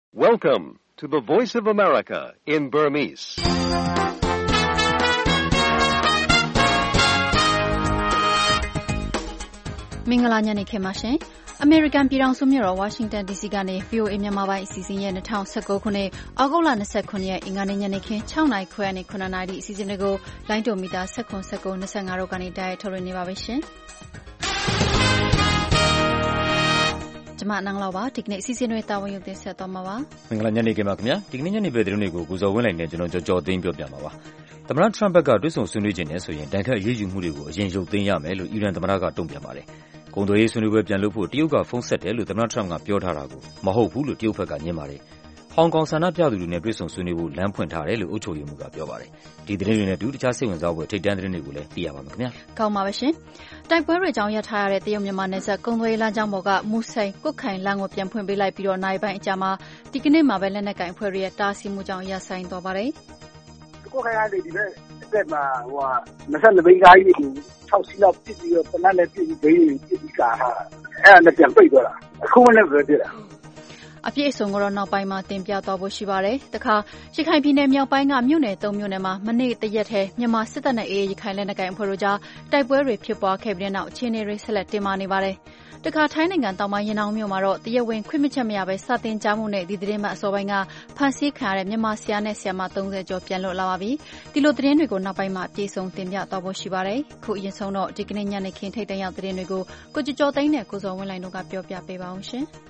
Welcome to the Voice of America in Burmese. ။မင်္ဂလာညနေခင်းပါရှင်။ American ပြည်ထောင်စုမြို့တော် Washington DC ကနေ VOA မြန်မာပိုင်းအစီအစဉ်ရဲ့2019ခုနှစ်ဩဂုတ်လ29ရက်အင်္ဂါနေ့ညနေခင်း6နာရီခွဲနဲ့9နာရီအစီအစဉ်တွေကိုလိုင်းတိုမီတာ19 19 25တို့ကနေတိုက်ရိုက်ထုတ်လွှင့်နေပါပြီရှင်။ကျွန်မနန်းလောက်ပါဒီကနေ့အစီအစဉ်တွေတာဝန်ယူတင်ဆက်သွားမှာပါ။မင်္ဂလာညနေခင်းပါခင်ဗျာ။ဒီကနေ့ညနေပဲသတင်းတွေကိုကိုဇော်ဝင်းလိုက်နဲ့ကျွန်တော်ကြော်သိန်းပြောပြမှာပါ။သမ္မတ Trump ကတွစ်ဆုံဆွေးနွေးခြင်းနဲ့ဆိုရင်တန်ခတ်အရေးယူမှုတွေကိုအရင်ရုပ်သိမ်းရမယ်လို့အီရန်သမ္မတကတုံ့ပြန်ပါတယ်။ကုန်သွယ်ရေးဆွေးနွေးပွဲပြန်လုပ်ဖို့တရုတ်ကဖုန်းဆက်တယ်လို့သမ္မတ Trump ကပြောထားတာကိုမဟုတ်ဘူးလို့တရုတ်ဘက်ကငြင်းပါတယ်။ဟောင်ကောင်ဆန္ဒပြသူတွေနဲ့တွစ်ဆုံဆွေးနွေးဖို့လမ်းဖွင့်ထားတယ်လို့အုပ်ချုပ်ရေးမှူးကပြောပါတယ်။ဒီသတင်းတွေနဲ့အတူတခြားစိတ်ဝင်စားဖွယ်ထိပ်တန်းသတင်းတွေကိုလည်းသိရပါမယ်ခင်ဗျာ။ကောင်းပါပါရှင်။တိုက်ပွဲတွေကြောင့်ရပ်ထားရတဲ့တရုတ်မြန်မာနယ်စပ်ကုန်သွယ်ရေးလမ်းကြောင်းပေါ်ကမူဆိန်ကွတ်ခိုင်လမ်းကိုပြန်ဖွင့်ပေးလိုက်ပြီးတော့နိုင်ပိုင်းအကြာမှာဒီကနေ့မှာပဲလက်နက်ကင်အဖွဲ့တွေရဲ့တားဆီးမှုကြောင့်ရပ်ဆိုင်းသွားပါတယ်။ကွတ်ခိုင်ကနေဒီဘက်တက်မှာ22ဘိန်းကားကြီးကို6စီးလောက်ပြစ်ပြီးတော့တနက်လည်းပြစ်ပြီးဘိန်းပြစ်ပြီးကာဟာအဲ့ဒါနဲ့ပြန်ပိတ်သွားတာအခုမှလည်းပဲပြစ်တာအပြည့်အစုံကတော့နောက်ပိုင်းမှာတင်ပြသွားဖို့ရှိပါတယ်။တခါရခိုင်ပြည်နယ်မြောက်ပိုင်းကမြို့နယ်3မြို့နယ်မှာမနေ့တရက်ထဲမြန်မာစစ်တပ်နဲ့အေအေရခိုင်လက်နက်ကိုင်အဖွဲ့တို့ကြားတိုက်ပွဲတွေဖြစ်ပွားခဲ့ပြီးတဲ့နောက်အခြေအနေတွေဆက်လက်တင်မာနေပါတယ်။တခါထိုင်းနိုင်ငံတောင်ပိုင်းရနောင်းမြို့မှာတော့တရက်ဝင်ခွင့်မချက်မရပဲစတင်ကြားမှုနဲ့ဒီသတင်းမှအစောပိုင်းကဖမ်းဆီးခံရတဲ့မြန်မာဆရာနဲ့ဆရာမ30ကျော်ပြန်လွတ်လာပါပြီ။ဒီလိုသတင်းတွေကိုနောက်ပိုင်းမှာအပြည့်စုံတင်ပြသွားဖို့ရှိပါတယ်။ခုအရင်ဆုံးတော့ဒီကနေ့ညနေခင်းထိပ်တန်းရောက်သတင်းတွေကိုကိုကျော်သိန်းနဲ့ကိုစောဝင်းလိုင်းတို့ကပြောပြပေးပါအောင်ရှင်။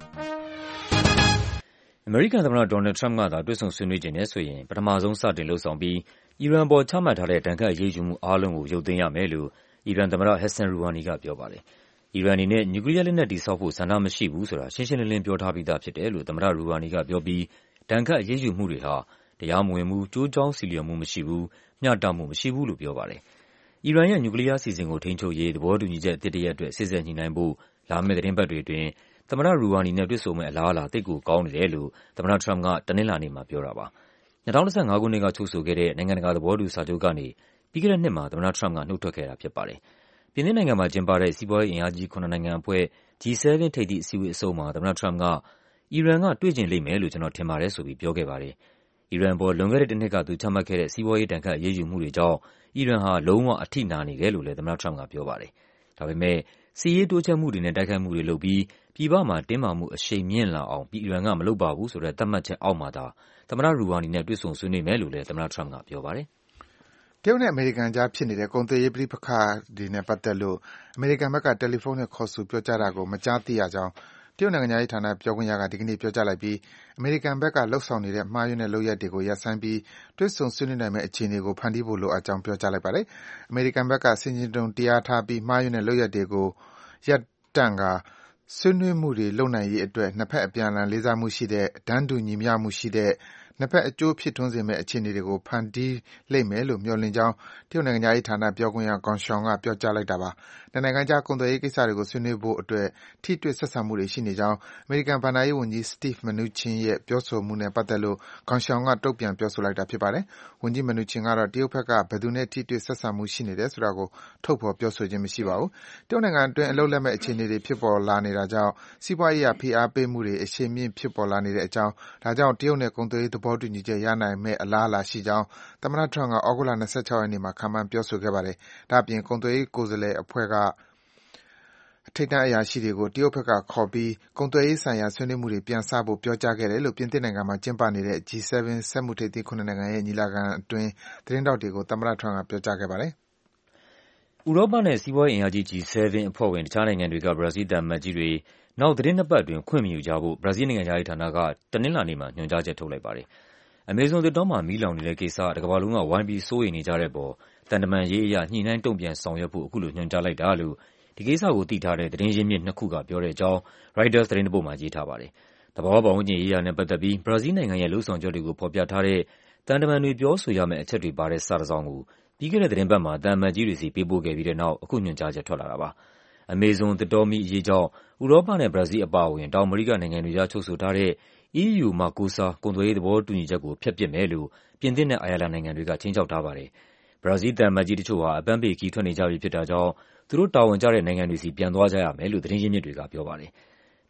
အမေရိကန်သမ္မတ Donald Trump ကသာတွစ်ဆုံဆွေးနွေးခြင်းနဲ့ဆိုရင်ပထမဆုံးစတင်လှုပ်ဆောင်ပြီးအီရန်ပေါ်ချမှတ်ထားတဲ့တန်ခတ်အရေးယူမှုအားလုံးကိုရုပ်သိမ်းရမယ်လို့အီရန်သမ္မတ Hassan Rouhani ကပြောပါတယ်။အီရန်အနေနဲ့နျူကလီးယားလက်နက်တည်ဆောက်ဖို့ဆန္ဒမရှိဘူးဆိုတာရှင်းရှင်းလင်းလင်းပြောထားပြီးသားဖြစ်တယ်လို့သမ္မတ Rouhani ကပြောပြီးတန်ခတ်အရေးယူမှုတွေဟာတရားမဝင်ဘူး၊ကျိုးကြောင်းဆီလျော်မှုမရှိဘူး၊မျှတမှုမရှိဘူးလို့ပြောပါတယ်။အီရန်ရဲ့နျူကလီးယားအစီအစဉ်ကိုထိန်းချုပ်ရေးသဘောတူညီချက်အသစ်တရပ်အတွက်စေ့စပ်ညှိနှိုင်းဖို့လာမယ့်သီတင်းပတ်တွေအတွင်းသမ္မတ Rouhani နဲ့တွေ့ဆုံမယ့်အလားအလာသိပ်ကိုကောင်းနေတယ်လို့သမ္မတ Trump ကတနင်္လာနေ့မှာပြောတာပါ။2015ခုနှစ်ကချုပ်ဆိုခဲ့တဲ့နိုင်ငံတကာသဘောတူစာချုပ်ကနေပြီးခဲ့တဲ့နှစ်မှာသမ္မတ Trump ကနှုတ်ထွက်ခဲ့တာဖြစ်ပါတယ်။ပြင်သစ်နိုင်ငံမှာကျင်းပတဲ့စီးပွားရေးအင်အားကြီး9နိုင်ငံအဖွဲ့ G7 ထိပ်သီးအစည်းအဝေးအဆုံးမှာသမ္မတ Trump ကအီရန်ကတွေ့ချင်လိမ့်မယ်လို့ကျွန်တော်ထင်ပါတယ်ဆိုပြီးပြောခဲ့ပါတယ်။အီရန်ပေါ်လွန်ခဲ့တဲ့တစ်နှစ်ကသူချမှတ်ခဲ့တဲ့စီးပွားရေးတန်ခတ်အရေးယူမှုတွေကြောင့်အီရန်ဟာလုံးဝအထိနာနေတယ်လို့လည်းသမ္မတ Trump ကပြောပါတယ်။ဒါပေမဲ့စစ်ရေးတိုးချဲ့မှုတွေနဲ့တိုက်ခိုက်မှုတွေလုပ်ပြီးပြည်ပမှာတင်းမာမှုအရှိန်မြင့်လာအောင်အီရန်ကမလုပ်ပါဘူးဆိုတဲ့သတ်မှတ်ချက်အောက်မှာသာသမ္မတ Rouhani နဲ့တွေ့ဆုံဆွေးနွေးမယ်လို့လည်းသမ္မတ Trump ကပြောပါတယ်။တရုတ်နဲ့အမေရိကန်ကြားဖြစ်နေတဲ့ကုန်သွယ်ရေးပဋိပက္ခတွေနဲ့ပတ်သက်လို့အမေရိကန်ဘက်ကတယ်လီဖုန်းနဲ့ခေါ်ဆိုပြောကြားတာကိုမကြားသိရကြောင်းတရုတ်နိုင်ငံခြားရေးဌာနပြောခွင့်ရကဒီကနေ့ပြောကြားလိုက်ပြီးအမေရိကန်ဘက်ကလှုပ်ဆောင်နေတဲ့မှားယွင်းတဲ့လုပ်ရပ်တွေကိုရပ်ဆိုင်းပြီးတွေ့ဆုံဆွေးနွေးနိုင်မယ့်အခြေအနေကိုဖန်တီးဖို့လိုအပ်ကြောင်းပြောကြားလိုက်ပါတယ်။အမေရိကန်ဘက်ကဆင်ခြင်တုံတရားထားပြီးမှားယွင်းတဲ့လုပ်ရပ်တွေကိုရပ်တန့်ကာဆွေးနွေးမှုတွေလုပ်နိုင်ရေးအတွက်နှစ်ဖက်အပြန်အလှန်လေးစားမှုရှိတဲ့တန်းတူညီမျှမှုရှိတဲ့နှစ်ဖက်အကျိုးဖြစ်ထွန်းစေမယ့်အခြေအနေတွေကိုဖန်တီးလိမ့်မယ်လို့မျှော်လင့်ကြောင်းတရုတ်နိုင်ငံခြားရေးဌာနပြောခွင့်ရ Geng Shuang ကပြောကြားလိုက်တာပါ။နှစ်နိုင်ငံကြားကုန်သွယ်ရေးကိစ္စတွေကိုဆွေးနွေးဖို့အတွက်ထိတွေ့ဆက်ဆံမှုတွေရှိနေကြောင်းအမေရိကန်ဘဏ္ဍာရေးဝန်ကြီး Steve Mnuchin ရဲ့ပြောဆိုမှုနဲ့ပတ်သက်လို့ Geng Shuang ကတုံ့ပြန်ပြောဆိုလိုက်တာဖြစ်ပါတယ်။ဝန်ကြီး Mnuchin ကတော့တရုတ်ဘက်ကဘယ်သူနဲ့ထိတွေ့ဆက်ဆံမှုရှိနေတယ်ဆိုတာကိုထုတ်ဖော်ပြောဆိုခြင်းမရှိပါဘူး။တရုတ်နိုင်ငံအတွင်းအလုပ်လက်မဲ့အခြေအနေတွေဖြစ်ပေါ်လာနေတာကြောင့်စီးပွားရေးအရဖိအားပေးမှုတွေအရှိန်မြင့်ဖြစ်ပေါ်လာနေတဲ့အကြောင်းဒါကြောင့်တရုတ်နဲ့ကုန်သွယ်ရေးသဘောတူညီချက်ရနိုင်မယ့်အလားအလာရှိကြောင်းသမ္မတ Trump ကဩဂုတ်လ26ရက်နေ့မှာခန့်မှန်းပြောဆိုခဲ့ပါတယ်။ဒါ့အပြင်ကုန်သွယ်ရေးကိုယ်စားလှယ်အဖွဲ့ကထိပ်တန်းအရာရှိတွေကိုတရုတ်ဘက်ကခေါ်ပြီးကုန်သွယ်ရေးဆိုင်ရာဆွေးနွေးမှုတွေပြန်စဖို့ပြောကြားခဲ့တယ်လို့ပြင်သစ်နိုင်ငံမှာကျင်းပနေတဲ့ G7 စက်မှုထိပ်သီး9နိုင်ငံရဲ့ညီလာခံအတွင်းသတင်းထောက်တွေကိုသမ္မတ Trump ကပြောကြားခဲ့ပါတယ်။ဥရောပနဲ့စီးပွားရေးအင်အားကြီး G7 အဖွဲ့ဝင်တခြားနိုင်ငံတွေကဘရာဇီးသံအမတ်ကြီးတွေနောက်သီတင်းနှစ်ပတ်အတွင်းခွင့်မယူကြဖို့ဘရာဇီးနိုင်ငံခြားရေးဌာနကတနင်္လာနေ့မှာညွှန်ကြားချက်ထုတ်လိုက်ပါတယ်။အမေဇုန်သစ်တောမှာမီးလောင်နေတဲ့ကိစ္စတကမ္ဘာလုံးကဝိုင်းပြီးစိုးရိမ်နေကြတဲ့အပေါ်သံတမန်ရေးအရညှိနှိုင်းတုံ့ပြန်ဆောင်ရွက်ဖို့အခုလိုညွှန်ကြားလိုက်တာလို့ဒီကိစ္စကိုသိထားတဲ့သတင်းရင်းမြစ်နှစ်ခုကပြောတဲ့အကြောင်း Reuters သတင်းတပုဒ်မှာရေးထားပါတယ်။သဘာဝပတ်ဝန်းကျင်ရေးရာနဲ့ပတ်သက်ပြီးဘရာဇီးနိုင်ငံရဲ့လုပ်ဆောင်ချက်တွေကိုဖော်ပြထားတဲ့သံတမန်တွေပြောဆိုရမယ့်အချက်တွေပါတဲ့စာတစ်စောင်ကိုပြီးခဲ့တဲ့သတင်းပတ်မှာသံအမတ်ကြီးတွေစီပေးပို့ခဲ့ပြီးတဲ့နောက်အခုညွှန်ကြားချက်ထွက်လာတာပါ။အမေဇုန်သစ်တောမီးအရေးကြောင့်ဥရောပနဲ့ဘရာဇီးအပါအဝင်တောင်အမေရိကနိုင်ငံတွေကြားချုပ်ဆိုထားတဲ့ EU-Mercosur ကုန်သွယ်ရေးသဘောတူညီချက်ကိုဖျက်ပစ်မယ်လို့ပြင်သစ်နဲ့အိုင်ယာလန်နိုင်ငံတွေကခြိမ်းခြောက်ထားပါတယ်။ဘရာဇီးသံအမတ်ကြီးတချို့ဟာအပန်းဖြေခရီးထွက်နေကြပြီဖြစ်တာကြောင့်သူတို့တာဝန်ကျတဲ့နိုင်ငံတွေဆီပြန်သွားကြရမယ်လို့သတင်းရင်းမြစ်တွေကပြောပါတယ်။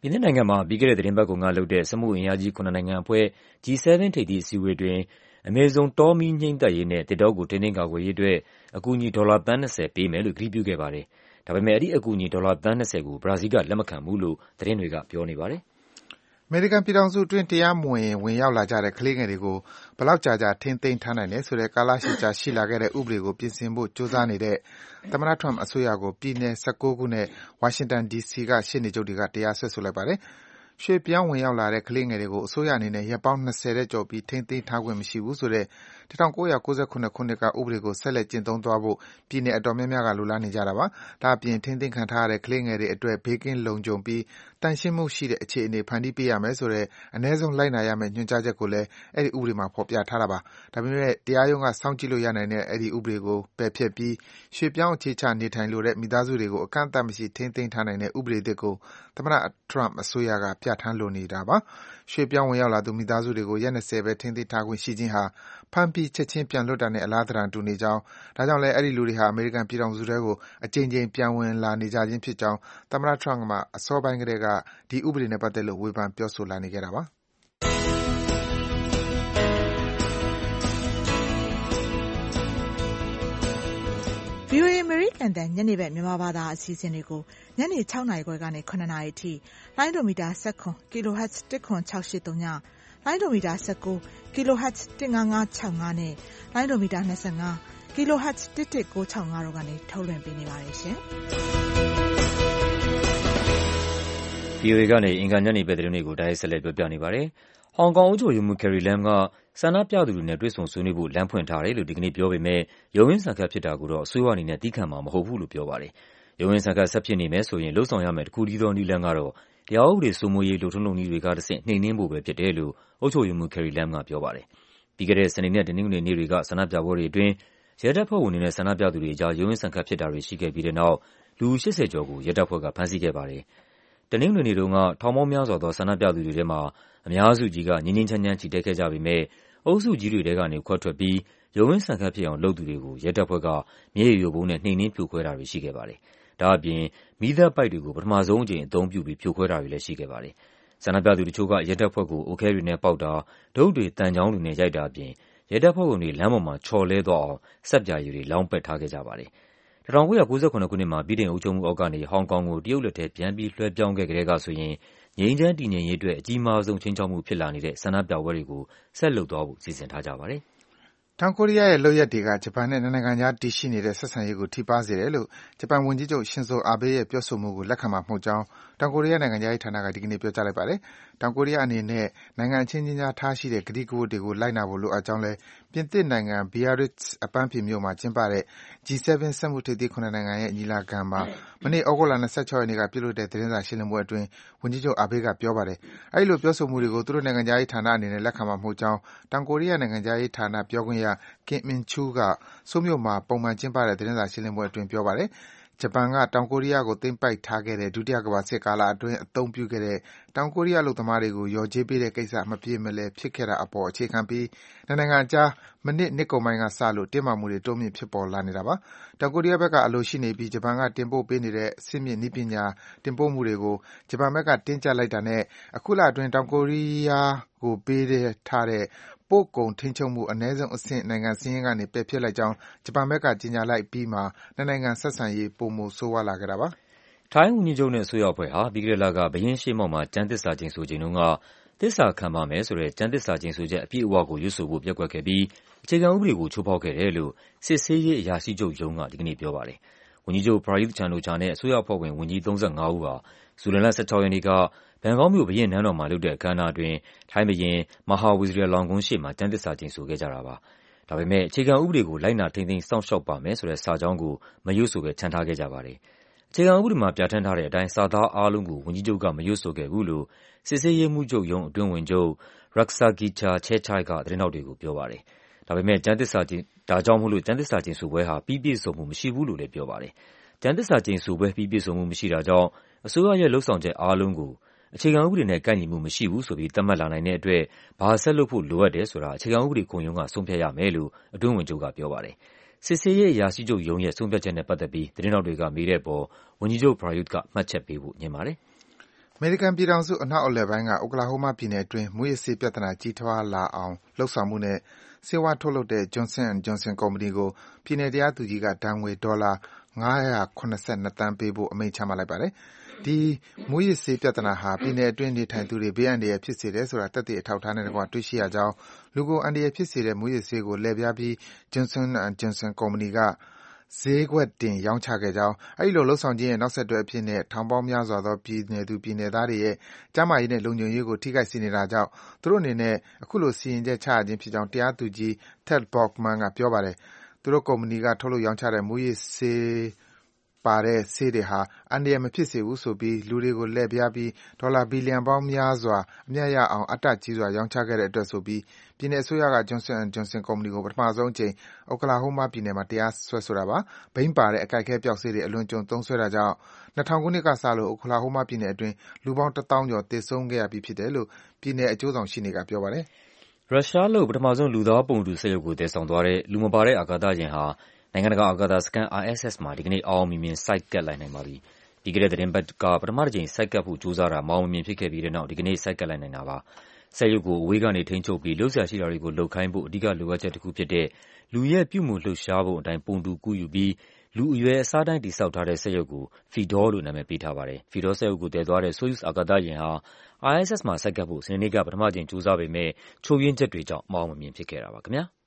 ပြင်သစ်နိုင်ငံမှာပြီးခဲ့တဲ့သီတင်းပတ်ကုန်ကလုပ်တဲ့စက်မှုအင်အားကြီး၇နိုင်ငံအဖွဲ့ G7 ထိပ်သီးအစည်းအဝေးအတွင်း အမေဇုန်တောမီးငြှိမ်းသတ်ရေးနဲ့ သစ်တောကိုထိန်းသိမ်းကာကွယ်ရေးအတွက် အကူအညီဒေါ်လာသန်း၂၀ပေးမယ်လို့ကတိပြုခဲ့ပါတယ်။ ဒါပေမယ့်အဲဒီအကူအညီဒေါ်လာသန်း၂၀ကို ဘရာဇီးလ်ကလက်မခံဘူးလို့သတင်းတွေကပြောနေပါတယ်။အမေရိကန်ပြည်ထောင်စုအတွင်းတရားမဝင်ဝင်ရောက်လာကြတဲ့ကလေးငယ်တွေကိုဘယ်လောက်ကြာကြာထိန်းသိမ်းထားနိုင်တယ်ဆိုတဲ့ကာလရှည်ကြာရှိလာခဲ့တဲ့ဥပဒေကိုပြင်ဆင်ဖို့ကြိုးစားနေတဲ့သမ္မတ Trump အစိုးရကိုပြည်နယ်၁၉ခုနဲ့ဝါရှင်တန်ဒီစီကရှေ့နေချုပ်တွေကတရားစွဲဆိုလိုက်ပါတယ်။ ရွှေ့ပြောင်းဝင်ရောက်လာတဲ့ကလေးငယ်တွေကိုအစိုးရအနေနဲ့ရက်ပေါင်း20ထက်ကျော်ပြီးထိန်းသိမ်းထားခွင့်မရှိဘူးဆိုတဲ့၁၉၉၇ခုနှစ်ကဥပဒေကိုဆက်လက်ကျင့်သုံးသွားဖို့ပြည်နယ်အတော်များများကလိုလားနေကြတာပါ။ ဒါ့အပြင်ထိန်းသိမ်းခံထားရတဲ့ကလေးငယ်တွေအတွက်ဘေးကင်းလုံခြုံပြီးသန့်ရှင်းမှုရှိတဲ့အခြေအနေဖန်တီးပေးရမယ်ဆိုတဲ့အနည်းဆုံးလိုက်နာရမယ့်ညွှန်ကြားချက်ကိုလည်းအဲဒီဥပဒေမှာဖော်ပြထားတာပါ။ ဒါပေမယ့်တရားရုံးကစောင့်ကြည့်လို့ရနိုင်တဲ့အဲဒီဥပဒေကိုပယ်ဖျက်ပြီးရွှေ့ပြောင်းအခြေချနေထိုင်လိုတဲ့မိသားစုတွေကိုအကန့်အသတ်မရှိထိန်းသိမ်းထားနိုင်တဲ့ဥပဒေသစ်ကိုသမ္မတ Trump အစိုးရကပြဌာန်းလိုနေတာပါ။ ရွှေ့ပြောင်းဝင်ရောက်လာသူမိသားစုတွေကိုရက်20ပဲထိန်းသိမ်းထားခွင့်ရှိခြင်းဟာဖမ်းပြီးချက်ချင်းပြန်လွှတ်တာနဲ့အလားသဏ္ဍာန်တူနေကြောင်း၊ ဒါကြောင့်လည်းအဲဒီလူတွေဟာအမေရိကန်ပြည်ထောင်စုထဲကိုအကြိမ်ကြိမ်ပြန်ဝင်လာနေကြခြင်းဖြစ်ကြောင်းသမ္မတ Trump ကအစောပိုင်းကတည်းကဒီဥပဒေနဲ့ပတ်သက်လို့ဝေဖန်ပြောဆိုလာနေခဲ့တာပါ။ VOA အမေရိကန်တန်ညနေဘက်မြန်မာဘာသာအစီအစဉ်တွေကိုညနေ6နာရီခွဲကနေ9နာရီအထိလိုင်းဒိုမီတာ19 kHz 10683ညလိုင်းဒိုမီတာ19 kHz 15565နဲ့လိုင်းဒိုမီတာ25 kHz 11965တို့ကနေထုတ်လွှင့်ပေးနေပါတယ်ရှင်။ VOA ကနေအင်္ဂါညနေဘက်သတင်းတွေကိုတိုက်ရိုက်ဆက်လက်ပြောပြနေပါတယ်။ ဟောင်ကောင်အုပ်ချုပ်ရေးမှူး Carrie Lam ကဆန္ဒပြသူတွေနဲ့တွေ့ဆုံဆွေးနွေးဖို့လမ်းဖွင့်ထားတယ်လို့ဒီကနေ့ပြောပေမယ့်ရုန်းရင်းဆန်ခတ်ဖြစ်တာကိုတော့အစိုးရအနေနဲ့သည်းခံမှာမဟုတ်ဘူးလို့ပြောပါတယ်။ ရုန်းရင်းဆန်ခတ်ဆက်ဖြစ်နေမယ်ဆိုရင်လုပ်ဆောင်ရမယ့်တခုတည်းသောနည်းလမ်းကတော့တရားဥပဒေစိုးမိုးရေးလုပ်ထုံးလုပ်နည်းတွေကတဆင့်နှိမ်နင်းဖို့ပဲဖြစ်တယ်လို့အုပ်ချုပ်ရေးမှူး Carrie Lam ကပြောပါတယ်။ ပြီးခဲ့တဲ့စနေနဲ့တနင်္ဂနွေနေ့တွေကဆန္ဒပြပွဲတွေအတွင်းရဲတပ်ဖွဲ့ဝင်တွေနဲ့ဆန္ဒပြသူတွေအကြားရုန်းရင်းဆန်ခတ်ဖြစ်တာတွေရှိခဲ့ပြီးတဲ့နောက်လူ 80 ကျော်ကိုရဲတပ်ဖွဲ့ကဖမ်းဆီးခဲ့ပါတယ်။ တနင်္ဂနွေနေ့တုန်းကထောင်ပေါင်းများစွာသောဆန္ဒပြသူတွေထဲမှာအများစုကြီးကငြိမ်းငြိမ်းချမ်းချမ်းချီတက်ခဲ့ကြပေမယ့်အုပ်စုကြီးတွေထဲကနေခွက်ထွက်ပြီးရုန်းရင်းဆန်ခတ်ဖြစ်အောင်လုပ်သူတွေကိုရဲတပ်ဖွဲ့ကမျက်ရည်ယိုဗုံးနဲ့နှိမ်နင်းဖြိုခွဲတာတွေရှိခဲ့ပါတယ်။ ဒါ့အပြင်မီးသတ်ပိုက်တွေကိုပထမဆုံးအကြိမ်အသုံးပြုပြီးဖြိုခွဲတာတွေလည်းရှိခဲ့ပါတယ်။ ဆန္ဒပြသူတချို့ကရဲတပ်ဖွဲ့ကိုအုတ်ခဲတွေနဲ့ပေါက်တာ၊ဒုတ်တွေ၊သံချောင်းတွေနဲ့ရိုက်တာအပြင်ရဲတပ်ဖွဲ့ဝင်တွေလမ်းပေါ်မှာချော်လဲသွားအောင်ဆပ်ပြာရည်တွေလောင်းပက်ထားခဲ့ကြပါတယ်။ 1997ခုနှစ်မှာဗြိတိန်အုပ်ချုပ်မှုအောက်ကနေဟောင်ကောင်ကိုတရုတ်လက်ထဲပြန်ပြီးလွှဲပြောင်းခဲ့ကတည်းကဆိုရင်ငြိမ်းချမ်းတည်ငြိမ်ရေးအတွက်အကြီးမားဆုံးခြိမ်းခြောက်မှုဖြစ်လာနေတဲ့ဆန္ဒပြပွဲတွေကိုဆက်လုပ်သွားဖို့စီစဉ်ထားကြပါတယ်။တောင်ကိုရီးယားရဲ့လုပ်ရပ်တွေကဂျပန်နဲ့နှစ်နိုင်ငံကြားတည်ရှိနေတဲ့ဆက်ဆံရေးကိုထိပါးစေတယ်လို့ဂျပန်ဝန်ကြီးချုပ် Shinzo Abe ရဲ့ပြောဆိုမှုကိုလက်ခံမှာမဟုတ်ကြောင်းတောင်ကိုရီးယားနိုင်ငံခြားရေးဌာနကဒီကနေ့ပြောကြားလိုက်ပါတယ်။ တောင်ကိုရီးယားအနေနဲ့နိုင်ငံအချင်းချင်းကြားထားရှိတဲ့ကတိကဝတ်တွေကိုလိုက်နာဖို့လိုအပ်ကြောင်းလည်းပြင်သစ်နိုင်ငံ Biarritz အပန်းဖြေမြို့မှာကျင်းပတဲ့ G7 စက်မှုထိပ်သီး7နိုင်ငံရဲ့ညီလာခံမှာမနေ့သြဂုတ်လ26ရက်နေ့ကပြုလုပ်တဲ့သတင်းစာရှင်းလင်းပွဲအတွင်းဝန်ကြီးချုပ် Abe ကပြောပါတယ်။ အဲဒီလိုပြောဆိုမှုတွေကိုသူတို့နိုင်ငံခြားရေးဌာနအနေနဲ့လက်ခံမှာမဟုတ်ကြောင်းတောင်ကိုရီးယားနိုင်ငံခြားရေးဌာနပြောခွင့်ရ Kim In-chul ကဆိုးလ်မြို့မှာပုံမှန်ကျင်းပတဲ့သတင်းစာရှင်းလင်းပွဲအတွင်းပြောပါတယ်။ ဂျပန်ကတောင်ကိုရီးယားကိုသိမ်းပိုက်ထားခဲ့တဲ့ဒုတိယကမ္ဘာစစ်ကာလအတွင်းအသုံးပြုခဲ့တဲ့တောင်ကိုရီးယားအလုပ်သမားတွေကိုလျော်ကြေးပေးတဲ့ကိစ္စမပြေမလည်ဖြစ်ခဲ့တာအပေါ်အခြေခံပြီးနှစ်နိုင်ငံအကြားမနှစ်နှစ်ကုန်ပိုင်းကစလို့တင်းမာမှုတွေတိုးမြင့်ဖြစ်ပေါ်လာနေတာပါ။ တောင်ကိုရီးယားဘက်ကအလိုရှိနေပြီးဂျပန်ကတင်ပို့ပေးနေတဲ့ အဆင့်မြင့်နည်းပညာတင်ပို့မှုတွေကိုဂျပန်ဘက်ကတင်းကျပ်လိုက်တာနဲ့အခုလအတွင်းတောင်ကိုရီးယားကိုပေးထားတဲ့ပို့ကုန်ထိန်းချုပ်မှုအနည်းဆုံးအဆင့်နိုင်ငံစာရင်းကနေပယ်ဖျက်လိုက်ကြောင်းဂျပန်ဘက်ကကြေညာလိုက်အပြီးမှာနှစ်နိုင်ငံဆက်ဆံရေးပိုမိုဆိုးရွားလာခဲ့တာပါ။ထိုင်းဝန်ကြီးချုပ်နဲ့အစိုးရအဖွဲ့ဟာပြီးခဲ့တဲ့လကဘုရင်ရှေ့မှောက်မှာကျမ်းသစ္စာကျိန်ဆိုချိန်တုန်းကသစ္စာခံပါမယ်ဆိုတဲ့ကျမ်းသစ္စာကျိန်ဆိုချက်အပြည့်အဝကိုရွတ်ဆိုဖို့ပျက်ကွက်ခဲ့ပြီးအခြေခံဥပဒေကိုချိုးဖောက်ခဲ့တယ်လို့စစ်ဆေးရေးအရာရှိချုပ်ရုံးကဒီကနေ့ပြောပါတယ်။ဝန်ကြီးချုပ် Prayut Chan-o-cha နဲ့အစိုးရအဖွဲ့ဝင်ဝန်ကြီး35ဦးဟာဇူလိုင်လ16ရက်နေ့ကဘန်ကောက်မြို့ဘုရင်နန်းတော်မှာလုပ်တဲ့အခမ်းအနားအတွင်းထိုင်းဘုရင် Maha Vajiralongkorn ရှေ့မှာကျမ်းသစ္စာကျိန်ဆိုခဲ့ကြတာပါ။ဒါပေမယ့်အခြေခံဥပဒေကိုလိုက်နာထိန်းသိမ်းစောင့်ရှောက်ပါမယ်ဆိုတဲ့စာကြောင်းကိုမရွတ်ဆိုဘဲချန်ထားခဲ့ကြပါတယ်။အခြေခံဥပဒေမှာပြဌာန်းထားတဲ့အတိုင်းစာသားအားလုံးကိုဝန်ကြီးချုပ်ကမရွတ်ဆိုခဲ့ဘူးလို့စစ်ဆေးရေးမှူးချုပ်ရုံးအတွင်းဝန်ချုပ် Raksagicha Chechai ကသတင်းထောက်တွေကိုပြောပါတယ်။ဒါကြောင့်ကျမ်းသစ္စာကျိန်ဆိုပွဲဟာပြီးပြည့်စုံမှုမရှိဘူးလို့လည်းပြောပါတယ်။ကျမ်းသစ္စာကျိန်ဆိုပွဲပြီးပြည့်စုံမှုမရှိတာကြောင့်အစိုးရရဲ့လုပ်ဆောင်ချက်အားလုံးကိုအခြေခံဥပဒေနဲ့ကိုက်ညီမှုမရှိဘူးဆိုပြီးသတ်မှတ်လာနိုင်တဲ့အတွက်ဘာဆက်လုပ်ဖို့လိုအပ်တယ်ဆိုတာအခြေခံဥပဒေခုံရုံးကဆုံးဖြတ်ရမယ်လို့အတွင်းဝန်ချုပ်ကပြောပါတယ်။စစ်ဆေးရေးအရာရှိချုပ်ရုံးရဲ့ဆုံးဖြတ်ချက်နဲ့ပတ်သက်ပြီးသတင်းထောက်တွေကမေးတဲ့အပေါ်ဝန်ကြီးချုပ် Prayut ကမှတ်ချက်ပေးဖို့ငြင်းပါတယ်။အမေရိကန်ပြည်ထောင်စုအနောက်အလယ်ပိုင်းက Oklahoma ပြည်နယ်အတွင်း မူးယစ်ဆေးပြဿနာကြီးထွားလာအောင်လုပ်ဆောင်မှုနဲ့ ဆေးဝါးထုတ်လုပ်တဲ့ Johnson & Johnson ကုမ္ပဏီကို ပြည်နယ်တရားသူကြီးက ဒဏ်ငွေဒေါ်လာ $572 သန်းပေးဖို့ အမိန့်ချမှတ်လိုက်ပါတယ်။ ဒီမူးယစ်ဆေးပြဿနာဟာ ပြည်နယ်အတွင်းနေထိုင်သူတွေ ဘေးအန္တရာယ်ဖြစ်စေတယ်ဆိုတာ သက်သေအထောက်အထားနဲ့တကွ တွေ့ရှိရကြောင်း၊ လူကိုအန္တရာယ်ဖြစ်စေတဲ့ မူးယစ်ဆေးကို လှည့်ဖြားပြီး Johnson & Johnson ကုမ္ပဏီက ဈေးကွက်တင်ရောင်းချခဲ့ကြောင်း၊ အဲဒီလိုလုပ်ဆောင်ခြင်းရဲ့ နောက်ဆက်တွဲအဖြစ်နဲ့ ထောင်ပေါင်းများစွာသော ပြည်နယ်သူပြည်နယ်သားတွေရဲ့ ကျန်းမာရေးနဲ့ လုံခြုံရေးကို ထိခိုက်စေနေတာကြောင့် သူတို့အနေနဲ့ အခုလို စီရင်ချက်ချရခြင်းဖြစ်ကြောင်း တရားသူကြီး Ted Bogman က ပြောပါတယ်။ သူတို့ကုမ္ပဏီက ထုတ်လုပ်ရောင်းချတဲ့ မူးယစ်ဆေးပါတဲ့ ဆေးတွေဟာ အန္တရာယ်မဖြစ်စေဘူးဆိုပြီး လူတွေကို လှည့်ဖြားပြီး ဒေါ်လာဘီလီယံပေါင်းများစွာ အမြတ်ရအောင် အတ္တကြီးစွာ ရောင်းချခဲ့တဲ့အတွက်ဆိုပြီး ပြည်နယ်အစိုးရက Johnson & Johnson ကုမ္ပဏီကို ပထမဆုံးအကြိမ် Oklahoma ပြည်နယ်မှာ တရားစွဲဆိုတာပါ။ ဘိန်းပါတဲ့ အကိုက်အခဲပျောက်ဆေးတွေ အလွန်အကျွံသုံးစွဲတာကြောင့် ၂၀၀၀ ခုနှစ်ကစလို့ Oklahoma ပြည်နယ်အတွင်း လူပေါင်း ၁ သောင်းကျော် သေဆုံးခဲ့ရပြီးဖြစ်တယ်လို့ ပြည်နယ်အကျိုးဆောင်ရှေ့နေက ပြောပါတယ်။ရုရှားလုပ် ပထမဆုံး လူသားပုံတူစက်ရုပ်ကိုသယ်ဆောင်သွားတဲ့ လူမပါတဲ့အာကာသယာဉ်ဟာ နိုင်ငံတကာအာကာသစခန်း ISS မှာ ဒီကနေ့ အောင်အောင်မြင်မြင် ဆိုက်ကပ်လိုက်နိုင်ပါပြီ။ ပြီးခဲ့တဲ့သီတင်းပတ်က ပထမတကြိမ် ဆိုက်ကပ်ဖို့ကြိုးစားတာ မအောင်မမြင်ဖြစ်ခဲ့ပြီးတဲ့နောက် ဒီကနေ့ ဆိုက်ကပ်လိုက်နိုင်တာပါ။ စက်ရုပ်ကို အဝေးကနေထိန်းချုပ်ပြီး လုပ်စရာရှိတာတွေကို လုပ်ခိုင်းဖို့ အဓိကလိုအပ်ချက်တခုဖြစ်တဲ့ လူရဲ့ပြုမူလှုပ်ရှားပုံအတိုင်း ပုံတူကူးယူပြီး လူအရွယ်အစားတိုင်း တည်ဆောက်ထားတဲ့ စက်ရုပ်ကို Fedor လို့ နာမည်ပေးထားပါတယ်။ Fedor စက်ရုပ်ကိုသယ်သွားတဲ့ Soyuz အာကာသယာဉ်ဟာ ISS မှာဆိုက်ကပ်ဖို့ စနေနေ့က ပထမအကြိမ်ကြိုးစားပေမယ့် ချို့ယွင်းချက်တွေကြောင့် မအောင်မမြင်ဖြစ်ခဲ့တာပါခင်ဗျာ။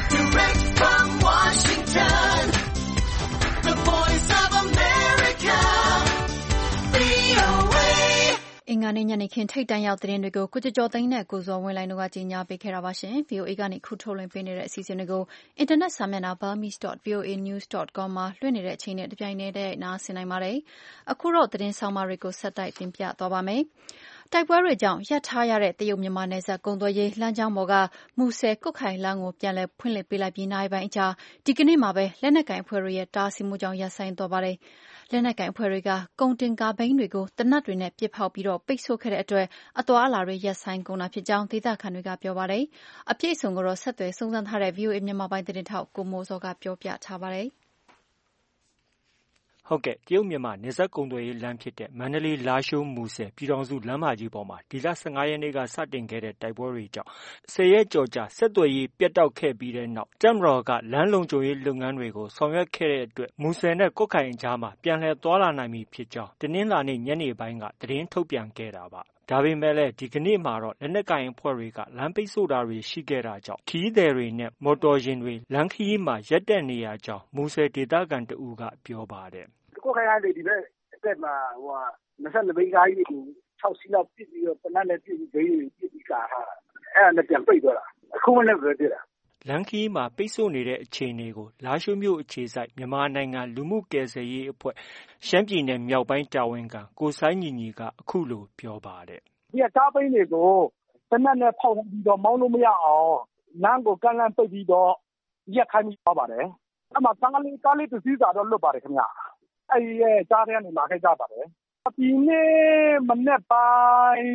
အင်္ဂါနေ့ညနေခင်းထိပ်တန်းရောက်သတင်းတွေကို ကိုကျော်ကျော်သိန်းနဲ့ကိုဇော်ဝင်းလှိုင်တို့ကကြီးညာပေးခဲ့တာပါရှင်။ VOA ကနေခုထုတ်လွှင့်ပေးနေတဲ့အစီအစဉ်တွေကိုအင်တာနက်စာမျက်နှာ burmese.voanews.com မှာလွှင့်နေတဲ့အချိန်နဲ့တပြိုင်တည်းနားဆင်နိုင်ပါတယ်။အခုတော့သတင်းဆောင်မတွေကိုဆက်တိုက်တင်ပြသွားပါမယ်။တိုက်ပွဲတွေကြောင့်ရပ်ထားရတဲ့တရုတ်မြန်မာနယ်စပ်ကုန်သွယ်ရေးလမ်းကြောင်းပေါ်ကမူဆယ်-ကွတ်ခိုင်လမ်းကိုပြန်လည်ဖွင့်လှစ်ပေးလိုက်ပြီးနာရီပိုင်းအကြာဒီကနေ့မှာပဲလက်နက်ကိုင်အဖွဲ့တွေရဲ့တားဆီးမှုကြောင့်ရပ်ဆိုင်းသွားပါတယ်။လက်နက်ကိုင်အဖွဲ့တွေကကုန်တင်ကားဘီးတွေကိုသေနတ်တွေနဲ့ပစ်ဖောက်ပြီးပိတ်ဆို့ခဲ့တဲ့အတွက်အသွားအလာတွေရပ်ဆိုင်းကုန်တာဖြစ်ကြောင်းဒေသခံတွေကပြောပါတယ်။အပြည့်အစုံကိုဆက်သွယ်စုံစမ်းထားတဲ့ VOA မြန်မာပိုင်းသတင်းထောက်ကိုမိုးဇော်ကပြောပြထားပါတယ်။တရုတ်မြန်မာနယ်စပ်ကုန်သွယ်ရေးလမ်းဖြစ်တဲ့မန္တလေး-လားရှိုး-မူဆယ်ပြည်ထောင်စုလမ်းမကြီးပေါ်မှာဒီလ 15 ရက်နေ့ကစတင်ခဲ့တဲ့တိုက်ပွဲတွေကြောင့်10 ရက်ကျော်ကြာဆက်သွယ်ရေးပြတ်တောက်ခဲ့ပြီးတဲ့နောက်တပ်မတော်ကလမ်းလုံခြုံရေးလုပ်ငန်းတွေကိုဆောင်ရွက်ခဲ့တဲ့အတွက်မူဆယ်နဲ့ကွတ်ခိုင်အကြားမှာပြန်လည်သွားလာနိုင်ပြီဖြစ်ကြောင်းတနင်္လာနေ့ညနေပိုင်းကသတင်းထုတ်ပြန်ခဲ့တာပါ။ဒါပေမဲ့လည်းဒီကနေ့မှာတော့လက်နက်ကိုင်အဖွဲ့တွေကလမ်းပိတ်ဆို့တာတွေရှိခဲ့တာကြောင့်ခရီးသည်တွေနဲ့မော်တော်ယာဉ်တွေလမ်းခရီးမှာရပ်တန့်နေရကြောင်းမူဆယ်ဒေသခံတဦးကပြောပါတယ်။ကွတ်ခိုင်ကနေဒီဘက်အတက်မှာ22ဘီးကားကြီးကို6စီးလောက်ပစ်ပြီးတော့တနက်လည်းပစ်ပြီးဘီးတွေပစ်ပြီးကာထားတာအဲ့ဒါနဲ့ပြန်ပိတ်သွားတာအခုမှလည်းပဲပြစ်တာလမ်းခရီးမှာပိတ်ဆို့နေတဲ့အခြေအနေကိုလားရှိုးမြို့အခြေစိုက်မြန်မာနိုင်ငံလူမှုကယ်ဆယ်ရေးအဖွဲ့ရှမ်းပြည်နယ်မြောက်ပိုင်းတာဝန်ခံကိုစိုင်းညီညီကအခုလိုပြောပါတယ်။ဒီကကားဘီးတွေကိုတနက်နဲ့ဖောက်ပြီးတော့မောင်းလို့မရအောင်လမ်းကိုကန့်လန့်ပိတ်ပြီးတော့ရက်ခိုင်းပြီးသွားပါတယ်။အဲ့မှာကားလေးတစ်စီးသာတော့လွတ်ပါတယ်ခင်ဗျ။အဲ့ဒီရဲ့ကြားထဲကနေလာခဲ့ကြပါတယ်။ဒီနေ့မနေ့ပိုင်း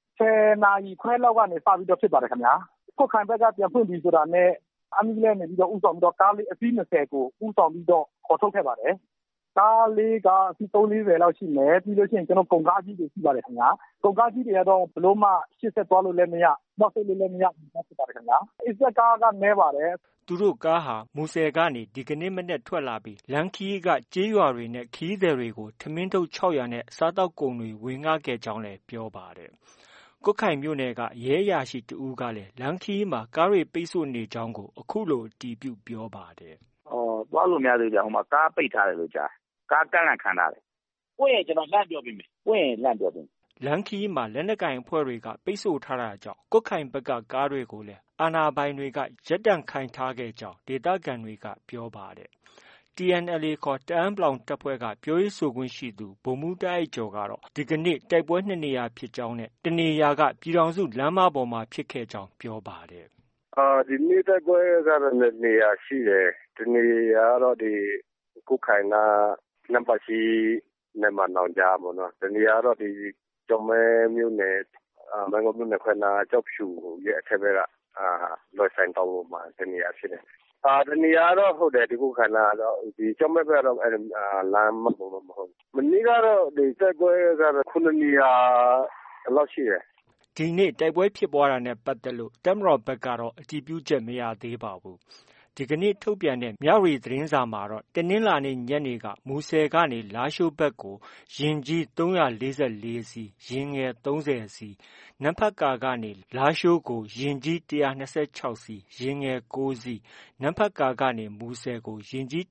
10 နာရီခွဲလောက်ကနေစပြီးတော့ဖြစ်ပါတယ်ခင်ဗျာ။ကွတ်ခိုင်ဘက်ကပြန်ဖွင့်ပြီဆိုတာနဲ့အမီလည်းနေပြီးတော့ဥဆောင်ပြီးတော့ကားလေးအစီး20ကိုဥဆောင်ပြီးတော့ခေါ်ထုတ်ခဲ့ပါတယ်။ကားလေးကအစီး340လောက်ရှိမယ်ပြီးလို့ရှိရင်ကျွန်တော်ကုန်ကားကြီးတွေရှိပါတယ်ခင်ဗျာ။ကုန်ကားကြီးတွေကတော့ဘလို့မှရှစ်ဆက်သွားလို့လည်းမရနောက်ဆက်လို့လည်းမရဖြစ်ပါတယ်ခင်ဗျာ။အစ်ဆက်ကားကနဲပါတယ်သူတို့ကားဟာမူဆယ်ကနေဒီကနေ့မနေ့ထွက်လာပြီးလမ်းခရီးကကြေးရွာတွေနဲ့ခရီးသည်တွေကိုထမင်းထုတ်600နဲ့စားတောက်ကုန်တွေဝေငှခဲ့ကြောင်းလည်းပြောပါတယ်။ကွတ်ခိုင်မြို့နယ်ကရဲအရာရှိတဦးကလည်းလမ်းခရီးမှာကားတွေပိတ်ဆို့နေကြောင်းကိုအခုလိုအတည်ပြုပြောပါတယ်။သွားလို့မရသေးဘူးဟိုမှာကားပိတ်ထားတယ်လို့ကြားကားကန့်လန့်ခံထားတယ်။ပွင့်ရင်ကျွန်တော်လန့်ပြောပေးမယ်။ပွင့်ရင်လန့်ပြောပေးမယ်လမ်းခရီးမှာလက်နက်ကိုင်အဖွဲ့တွေကပိတ်ဆို့ထားတာကြောင့်ကွတ်ခိုင်ဘက်ကကားတွေကိုလည်းအာဏာပိုင်တွေကရပ်တန့်ခိုင်းထားခဲ့ကြောင်းဒေသခံတွေကပြောပါတယ်။ TNLA ခေါ်တအန်း တပ်ဖွဲ့ကပြောရေးဆိုခွင့်ရှိသူဗိုလ်မှူးတားအိုက်ကျော်ကတော့ဒီကနေ့တိုက်ပွဲ2နေရာဖြစ်ကြောင်းနဲ့တနေရာကပြည်ထောင်စုလမ်းမပေါ်မှာဖြစ်ခဲ့ကြောင်းပြောပါတယ်။ဒီနေ့တိုက်ပွဲကတော့2နေရာရှိတယ်။တနေရာကတော့ဒီကွတ်ခိုင်နာနံပါတ်ရှိနဲ့မနောင်ကြားပေါ့နော်။တနေရာတော့ဒီကျော်မဲမြို့နယ်မန်ကုန်မြို့နယ်ခွဲနာကျောက်ဖြူရဲ့အထက်ဘက်ကလွယ်ဆိုင်တောင်ပေါ်မှာတနေရာဖြစ်တယ်တနေရာတော့ဟုတ်တယ်ဒီကုခိုင်နာတော့ဒီကျောင်းမဲ့ဘက်တော့လမ်းမဟုတ်တော့မဟုတ်မနေ့ကတော့ဒီတက်ကွဲကတော့9နေရာလောက်ရှိတယ်ဒီနေ့တိုက်ပွဲဖြစ်ပွားတာနဲ့ပတ်သက်လို့တပ်မတော်ဘက်ကတော့အတည်ပြုချက်မရသေးပါဘူးဒီကနေ့ထုတ်ပြန်တဲ့မြဝတီသတင်းစာမှာတော့တနင်္လာနေ့ညနေကမူဆယ်ကနေလားရှိုးဘက်ကိုယာဉ်ကြီး344စီးယာဉ်ငယ်30စီးနမ့်ဖတ်ကာကနေလားရှိုးကိုယာဉ်ကြီး126စီးယာဉ်ငယ်9စီးနမ့်ဖတ်ကာကနေမူဆယ်ကိုယာဉ်ကြီး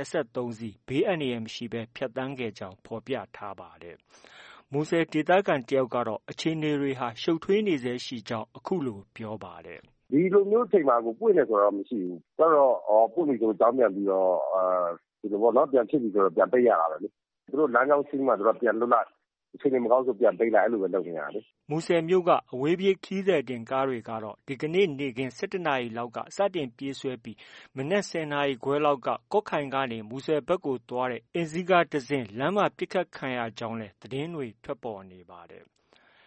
123စီးဘေးအန္တရာယ်မရှိဘဲဖြတ်သန်းခဲ့ကြောင်းဖော်ပြထားပါတယ်မူဆယ်ဒေသခံတယောက်ကတော့အခြေအနေတွေဟာရှုပ်ထွေးနေစေရှိကြောင်းအခုလိုပြောပါတယ်ဒီလိုမျိုးချိန်မှာကိုပွင့်နေဆိုတော့မရှိဘူး။တော့ပွင့်ပြီဆိုကြောင်းပြန်ပြီးတော့ဒီလိုပေါ့နော်ပြန်ဖြစ်ပြီဆိုတော့ပြန်ပိတ်ရတာပဲလေ။သူတို့လမ်းကြောင်းချင်းမှသူတို့ပြန်လွတ်လိုက်အခြေအနေမကောင်းဆိုပြန်ပိတ်လိုက်အဲ့လိုပဲလုပ်နေရတာလေ။မူဆယ်မြို့ကအဝေးပြေးခီးသည်တင်ကားတွေကတော့ဒီကနေ့နေ့ခင်း7 နာရီလောက်ကစတင်ပြေးဆွဲပြီးမနက်10 နာရီခွဲလောက်ကကော့ခိုင်ကနေမူဆယ်ဘက်ကိုသွားတဲ့အင်စီကားတစ်စင်းလမ်းမှာပစ်ခတ်ခံရကြောင်းလည်းသတင်းတွေထွက်ပေါ်နေပါတယ်။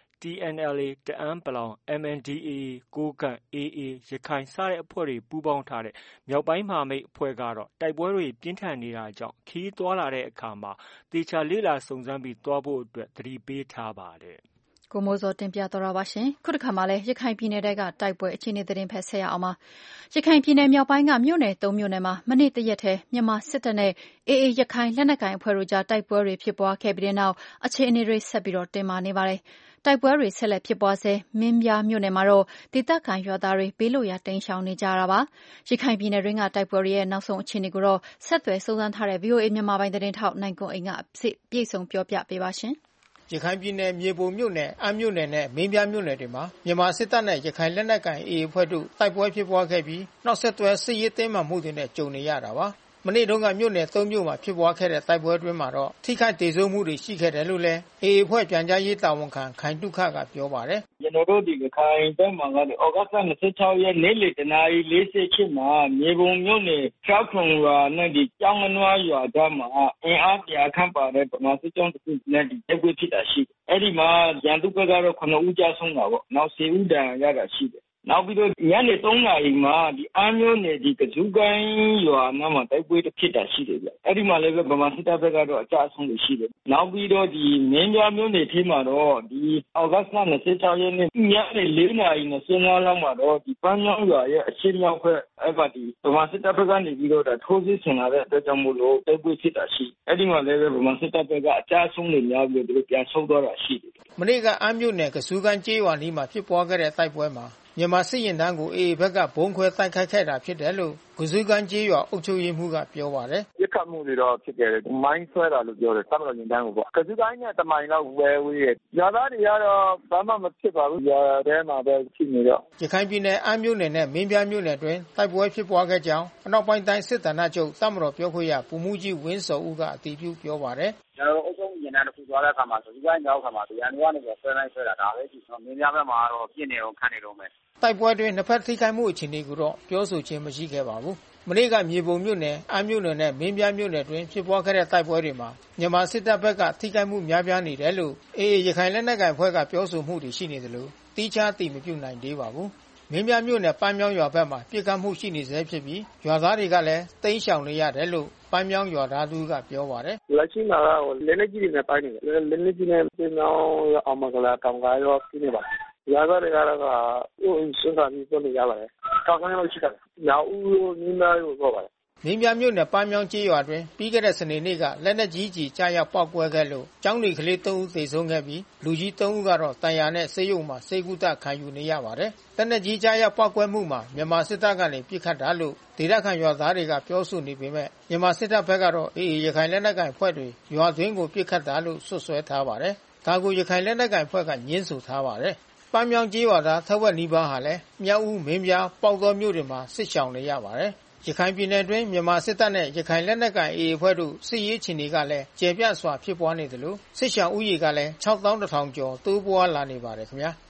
TNLA တအန်း MNDAA ကိုးကန့် AA ရခိုင်စတဲ့အဖွဲ့တွေပူးပေါင်းထားတဲ့မြောက်ပိုင်းမဟာမိတ်အဖွဲ့ကတော့တိုက်ပွဲတွေပြင်းထန်နေတာကြောင့်ခရီးသွားလာတဲ့အခါမှာသေချာလေ့လာစုံစမ်းပြီးသွားဖို့အတွက်သတိပေးထားပါတယ်။ကိုမိုးစောတင်ပြသွားတာပါရှင်။ခုတစ်ခါမှလည်းရခိုင်ပြည်နယ်ကတိုက်ပွဲအခြေအနေသတင်းဖက်ဆက်ရအောင်ပါ။ရခိုင်ပြည်နယ်မြောက်ပိုင်းကမြို့နယ်3မြို့နယ်မှာမနေ့တရက်ထဲမြန်မာစစ်တပ်နဲ့ AA ရခိုင်လက်နက်ကိုင်အဖွဲ့တို့ကြားတိုက်ပွဲတွေဖြစ်ပွားခဲ့ပြီးတဲ့နောက်အခြေအနေတွေဆက်ပြီးတင်းမာနေပါတယ်။တိုက်ပွဲတွေဆက်လက်ဖြစ်ပွားဆဲမင်းပြားမြို့နယ်မှာတော့ဒေသခံရွာသားတွေဘေးလွတ်ရာတိမ်းရှောင်နေကြတာပါ။ရခိုင်ပြည်နယ်တွင်းကတိုက်ပွဲတွေရဲ့နောက်ဆုံးအခြေအနေကိုတော့ဆက်သွယ်စုံစမ်းထားတဲ့ VOA မြန်မာပိုင်းသတင်းထောက်နိုင်ကွန်းအိမ်ကပြည်စုံပြောပြပေးပါရှင်။ရခိုင်ပြည်နယ်မြေပုံမြို့နယ်အမ်းမြို့နယ်နဲ့မင်းပြားမြို့နယ်တွေမှာမြန်မာစစ်တပ်နဲ့ရခိုင်လက်နက်ကိုင် AA အဖွဲ့တို့တိုက်ပွဲဖြစ်ပွားခဲ့ပြီးနောက်ဆက်တွဲစစ်ရေးတင်းမာမှုတွေနဲ့ကြုံနေရတာပါ။မနေ့တုန်းကမြို့နယ်3မြို့မှာဖြစ်ပွားခဲ့တဲ့တိုက်ပွဲအတွင်းမှာတော့ထိခိုက်ဒေဆုံးမှုတွေရှိခဲ့တယ်လို့လည်း AA အဖွဲ့ပြန်ကြားရေးတာဝန်ခံခိုင်တုခကပြောပါတယ်။ကျွန်တော်တို့ဒီခိုင်ဘက်မှာကဩဂတ်စ်26ရက်နေ့လယ်တနာရီ48မှာမြေပုံမြို့နယ်ချောက်ခုံရွာနဲ့ဒီကျောင်းငနွားရွာကြားမှာအင်အားပြခန့်ပါတဲ့ဗမာစစ်ကြောင်းတစ်ခုနဲ့ဒီတိုက်ပွဲဖြစ်တာရှိတယ်။အဲ့ဒီမှာရန်သူဘက်ကတော့9ဦးကြာဆုံးတာပေါ့။နောက်10ဦးဒဏ်ရာရတာရှိတယ်။နောက်ပြီးတော့ညနေ3နာရီမှာဒီအမ်းမြို့နယ်ဒီကဇူးကိုင်းရွာနားမှာတိုက်ပွဲဖြစ်တာရှိတယ်ဗျ။အဲ့ဒီမှာလည်းဗမာစစ်တပ်ဘက်ကတော့အကြအဆုံးတွေရှိတယ်။နောက်ပြီးတော့ဒီမင်းပြားမြို့နယ်ထဲမှာတော့ဒီဩဂတ်စ်26ရက်နေ့ညနေ4နာရီ25လောက်မှာတော့ဒီပန်းမြောင်းရွာရဲ့အရှေ့မြောက်ဘက်အဲ့ပါဒီဗမာစစ်တပ်ဘက်ကနေပြီးတော့ထိုးစစ်ဆင်လာတဲ့အတွက်ကြောင့်မို့လို့တိုက်ပွဲဖြစ်တာရှိ။အဲ့ဒီမှာလည်းဗမာစစ်တပ်ဘက်ကအကြအဆုံးတွေများပြီးတော့ပြန်ဆုတ်သွားတာရှိတယ်။မနေ့ကအမ်းမြို့နယ်ကဇူးကိုင်းကျေးရွာနီးမှာဖြစ်ပွားခဲ့တဲ့တိုက်ပွဲမှာမြန်မာစစ်ရင်တန်းကို AA ဘက်ကဘုံခွဲတိုက်ခိုက်ခဲ့တာဖြစ်တယ်လို့ကဇူးကိုင်းကျေးရွာအုပ်ချုပ်ရေးမှူးကပြောပါတယ်။ရခတ်မှုတွေတော့ဖြစ်ခဲ့တယ်။မိုင်းဆွဲတာလို့ပြောတယ်။တပ်မတော်ရင်တန်းကိုပေါ့။ကဇူးကိုင်းနဲ့တမိုင်လောက်ဝဲဝေးရဲ့။ရွာသားတွေကတော့ဘာမှမဖြစ်ပါဘူး။ရွာထဲမှာပဲဖြစ်နေတော့ရခိုင်ပြည်နယ်အမ်းမြို့နယ်နဲ့မင်းပြားမြို့နယ်တွင်တိုက်ပွဲဖြစ်ပွားခဲ့ကြောင်းအနောက်ပိုင်းတိုင်းစစ်ဌာနချုပ်တပ်မတော်ပြောခွင့်ရဗိုလ်မှူးကြီးဝင်းစောဦးကအတည်ပြုပြောပါတယ်။ကျွန်တော်တို့အုပ်ချုပ်ရင်တန်းတစ်ခုသွားတဲ့အခါမှာကဇူးကိုင်းရောက်ခါမှာရန်ကုန်ကနေဆွဲလိုက်ဆွဲတာဒါပဲရှိ။မင်းပြားဘက်မှာတော့ပြစ်နေအောင်ခန့်နေတော့မယ်တိုက်ပွဲတွင်နှစ်ဖက်ထိခိုက်မှုအခြေအနေကိုတော့ပြောဆိုခြင်းမရှိခဲ့ပါဘူး။မနေ့ကမြေပုံမြို့နယ်အမ်းမြို့နယ်နဲ့မင်းပြားမြို့နယ်တွင်ဖြစ်ပွားခဲ့တဲ့တိုက်ပွဲတွေမှာမြန်မာစစ်တပ်ဘက်ကထိခိုက်မှုများပြားနေတယ်လို့ AA ရခိုင်လက်နက်ကိုင်အဖွဲ့ကပြောဆိုမှုတွေရှိနေတယ်လို့တိကျတည်မပြုနိုင်သေးပါဘူး။မင်းပြားမြို့နယ်ပန်းမြောင်းရွာဘက်မှာပြစ်ခတ်မှုရှိနေဆဲဖြစ်ပြီးရွာသားတွေကလည်းတိမ်းရှောင်နေရတယ်လို့ပန်းမြောင်းရွာသားသူကပြောပါတယ်။လက်ရှိမှာလက်နက်ကြီးတွေနဲ့ပိုင်းနေတယ်။လက်နက်ကြီးနဲ့ပန်းမြောင်းအောင်မကလာတောင်ကားရောပြနေပါတယ်။ရွာသားတွေကတော့စွန့်စားပြီးပြနေရပါတယ်။တောင်ပိုင်းလောက်ရှိတယ်။ညောင်ဦးတို့နင်းသားတို့ပြောပါတယ်မင်းပြားမြို့နယ်ပန်းမြောင်းကျေးရွာတွင်ပြီးခဲ့တဲ့စနေနေ့ကလက်နက်ကြီးကြီးကြားရောက်ပေါက်ကွဲခဲ့လို့ကျောင်းတွေကလေး3ဦးသေဆုံးခဲ့ပြီးလူကြီး3ဦးကတော့တန်ရာနဲ့ဆေးရုံမှာဆေးကုသခံယူနေရပါတယ်။လက်နက်ကြီးကြားရောက်ပေါက်ကွဲမှုမှာမြန်မာစစ်တပ်ကနေပစ်ခတ်တာလို့ဒေသခံရွာသားတွေကပြောဆိုနေပေမဲ့မြန်မာစစ်တပ်ဘက်ကတော့AAရခိုင်လက်နက်ကိုင်အဖွဲ့တွေရွာသွင်းကိုပစ်ခတ်တာလို့ဆွဆွဲထားပါတယ်။ဒါကိုရခိုင်လက်နက်ကိုင်အဖွဲ့ကညှင်းဆိုထားပါတယ်။ပန်းမြောင်းကျေးရွာသားထက်ဝက်နီးပါးဟာလည်းမြောက်ဦးမင်းပြားပေါက်တော်မြို့တွေမှာစစ်ရှောင်နေရပါတယ်။ရခိုင်ပြည်နယ်တွင်းမြန်မာစစ်တပ်နဲ့ရခိုင်လက်နက်ကိုင် AA အဖွဲ့တို့စစ်ရေးအခြေအနေကလည်းကျေပြန့်စွာဖြစ်ပွားနေတယ်လို့စစ်ရှောင်ဥယေကလည်း 6,100 ကျော်တိုးပွားလာနေပါတယ်ခင်ဗျာ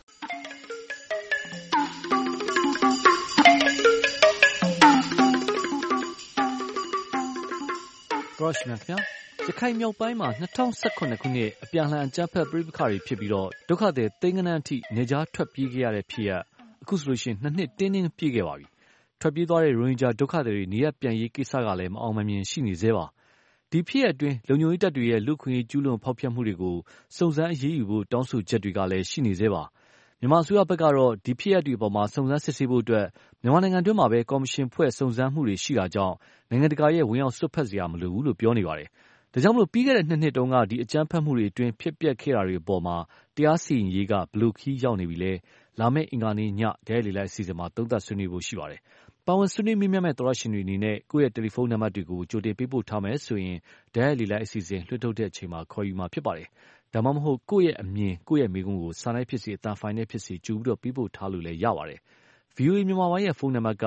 ရခိုင်မြောက်ပိုင်းမှာ2018ခုနှစ်အပြန်လှန်အကြမ်းဖက်ပဋိပက္ခတွေဖြစ်ပြီးတော့ဒုက္ခသည်သိန်းဂဏန်းအထိနေကြားထွက်ပြေးခဲ့ရတဲ့ဖြစ်ရပ်အခုဆိုလို့ရှိရင်2နှစ်တင်းတင်းပြည့်ခဲ့ပါပြီထွက်ပြေးသွားတဲ့ရိုဟင်ဂျာဒုက္ခသည်တွေနေရပ်ပြန်ရေးကိစ္စကလည်းမအောင်မမြင်ရှိနေသေးပါ။ဒီဖြစ်ရပ်အတွင်းလုံခြုံရေးတပ်တွေရဲ့လူ့အခွင့်အရေးကျူးလွန်ဖောက်ဖျက်မှုတွေကိုစုံစမ်းအရေးယူဖို့တောင်းဆိုချက်တွေကလည်းရှိနေသေးပါ။မြန်မာအစိုးရဘက်ကတော့ဒီဖြစ်ရပ်တွေအပေါ်စုံစမ်းစစ်ဆေးဖို့အတွက်မြန်မာနိုင်ငံတွင်းမှာပဲကော်မရှင်ဖွဲ့စုံစမ်းမှုတွေရှိတာကြောင့်နိုင်ငံတကာရဲ့ဝင်ရောက်စွက်ဖက်စရာမလိုဘူးလို့ပြောနေပါတယ်။ဒါကြောင့်ပြီးခဲ့တဲ့2 နှစ်တုန်းကဒီအကြမ်းဖက်မှုတွေအတွင်းဖြစ်ပျက်ခဲ့တာတွေအပေါ်မှာတရားစီရင်ရေးကဘယ်လိုခရီးရောက်နေပြီလဲလာမယ့်အင်္ဂါနေ့ညတိုက်လေလိုက်အစီအစဉ်မှာသုံးသပ်ဆွေးနွေးဖို့ရှိပါတယ်။ပါဝင်ဆွေးနွေးမေးမြန်းမဲ့သောတရှင်တွေအနေနဲ့ကိုယ့်ရဲ့တယ်လီဖုန်းနံပါတ်တွေကိုကြိုတင်ပေးပို့ထားမယ်ဆိုရင်တိုက်လေလိုက်အစီအစဉ်လွှင့်ထုတ်တဲ့အချိန်မှာခေါ်ယူမှာဖြစ်ပါတယ်။ဒါမှမဟုတ်ကိုယ့်ရဲ့အမြင်ကိုယ့်ရဲ့မိကုံးကိုစာနဲ့ဖြစ်စေအသံဖိုင်နဲ့ဖြစ်စေကြိုပြီးပေးပို့ထားလို့လည်းရပါတယ်။ VOA မြန်မာပိုင်းရဲ့ဖုန်းနံပါတ်က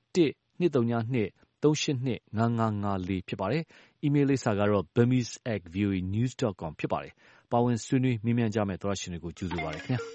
1-202-382-5554ဖြစ်ပါတယ်။ အီးမေးလ်လိပ်စာကတော့ burmese@voanews.com ဖြစ်ပါတယ်။ပါဝင်ဆွေးနွေးမေးမြန်းကြမယ့်သောတရှင်တွေကိုကြိုဆိုပါတယ်ခင်ဗျာ။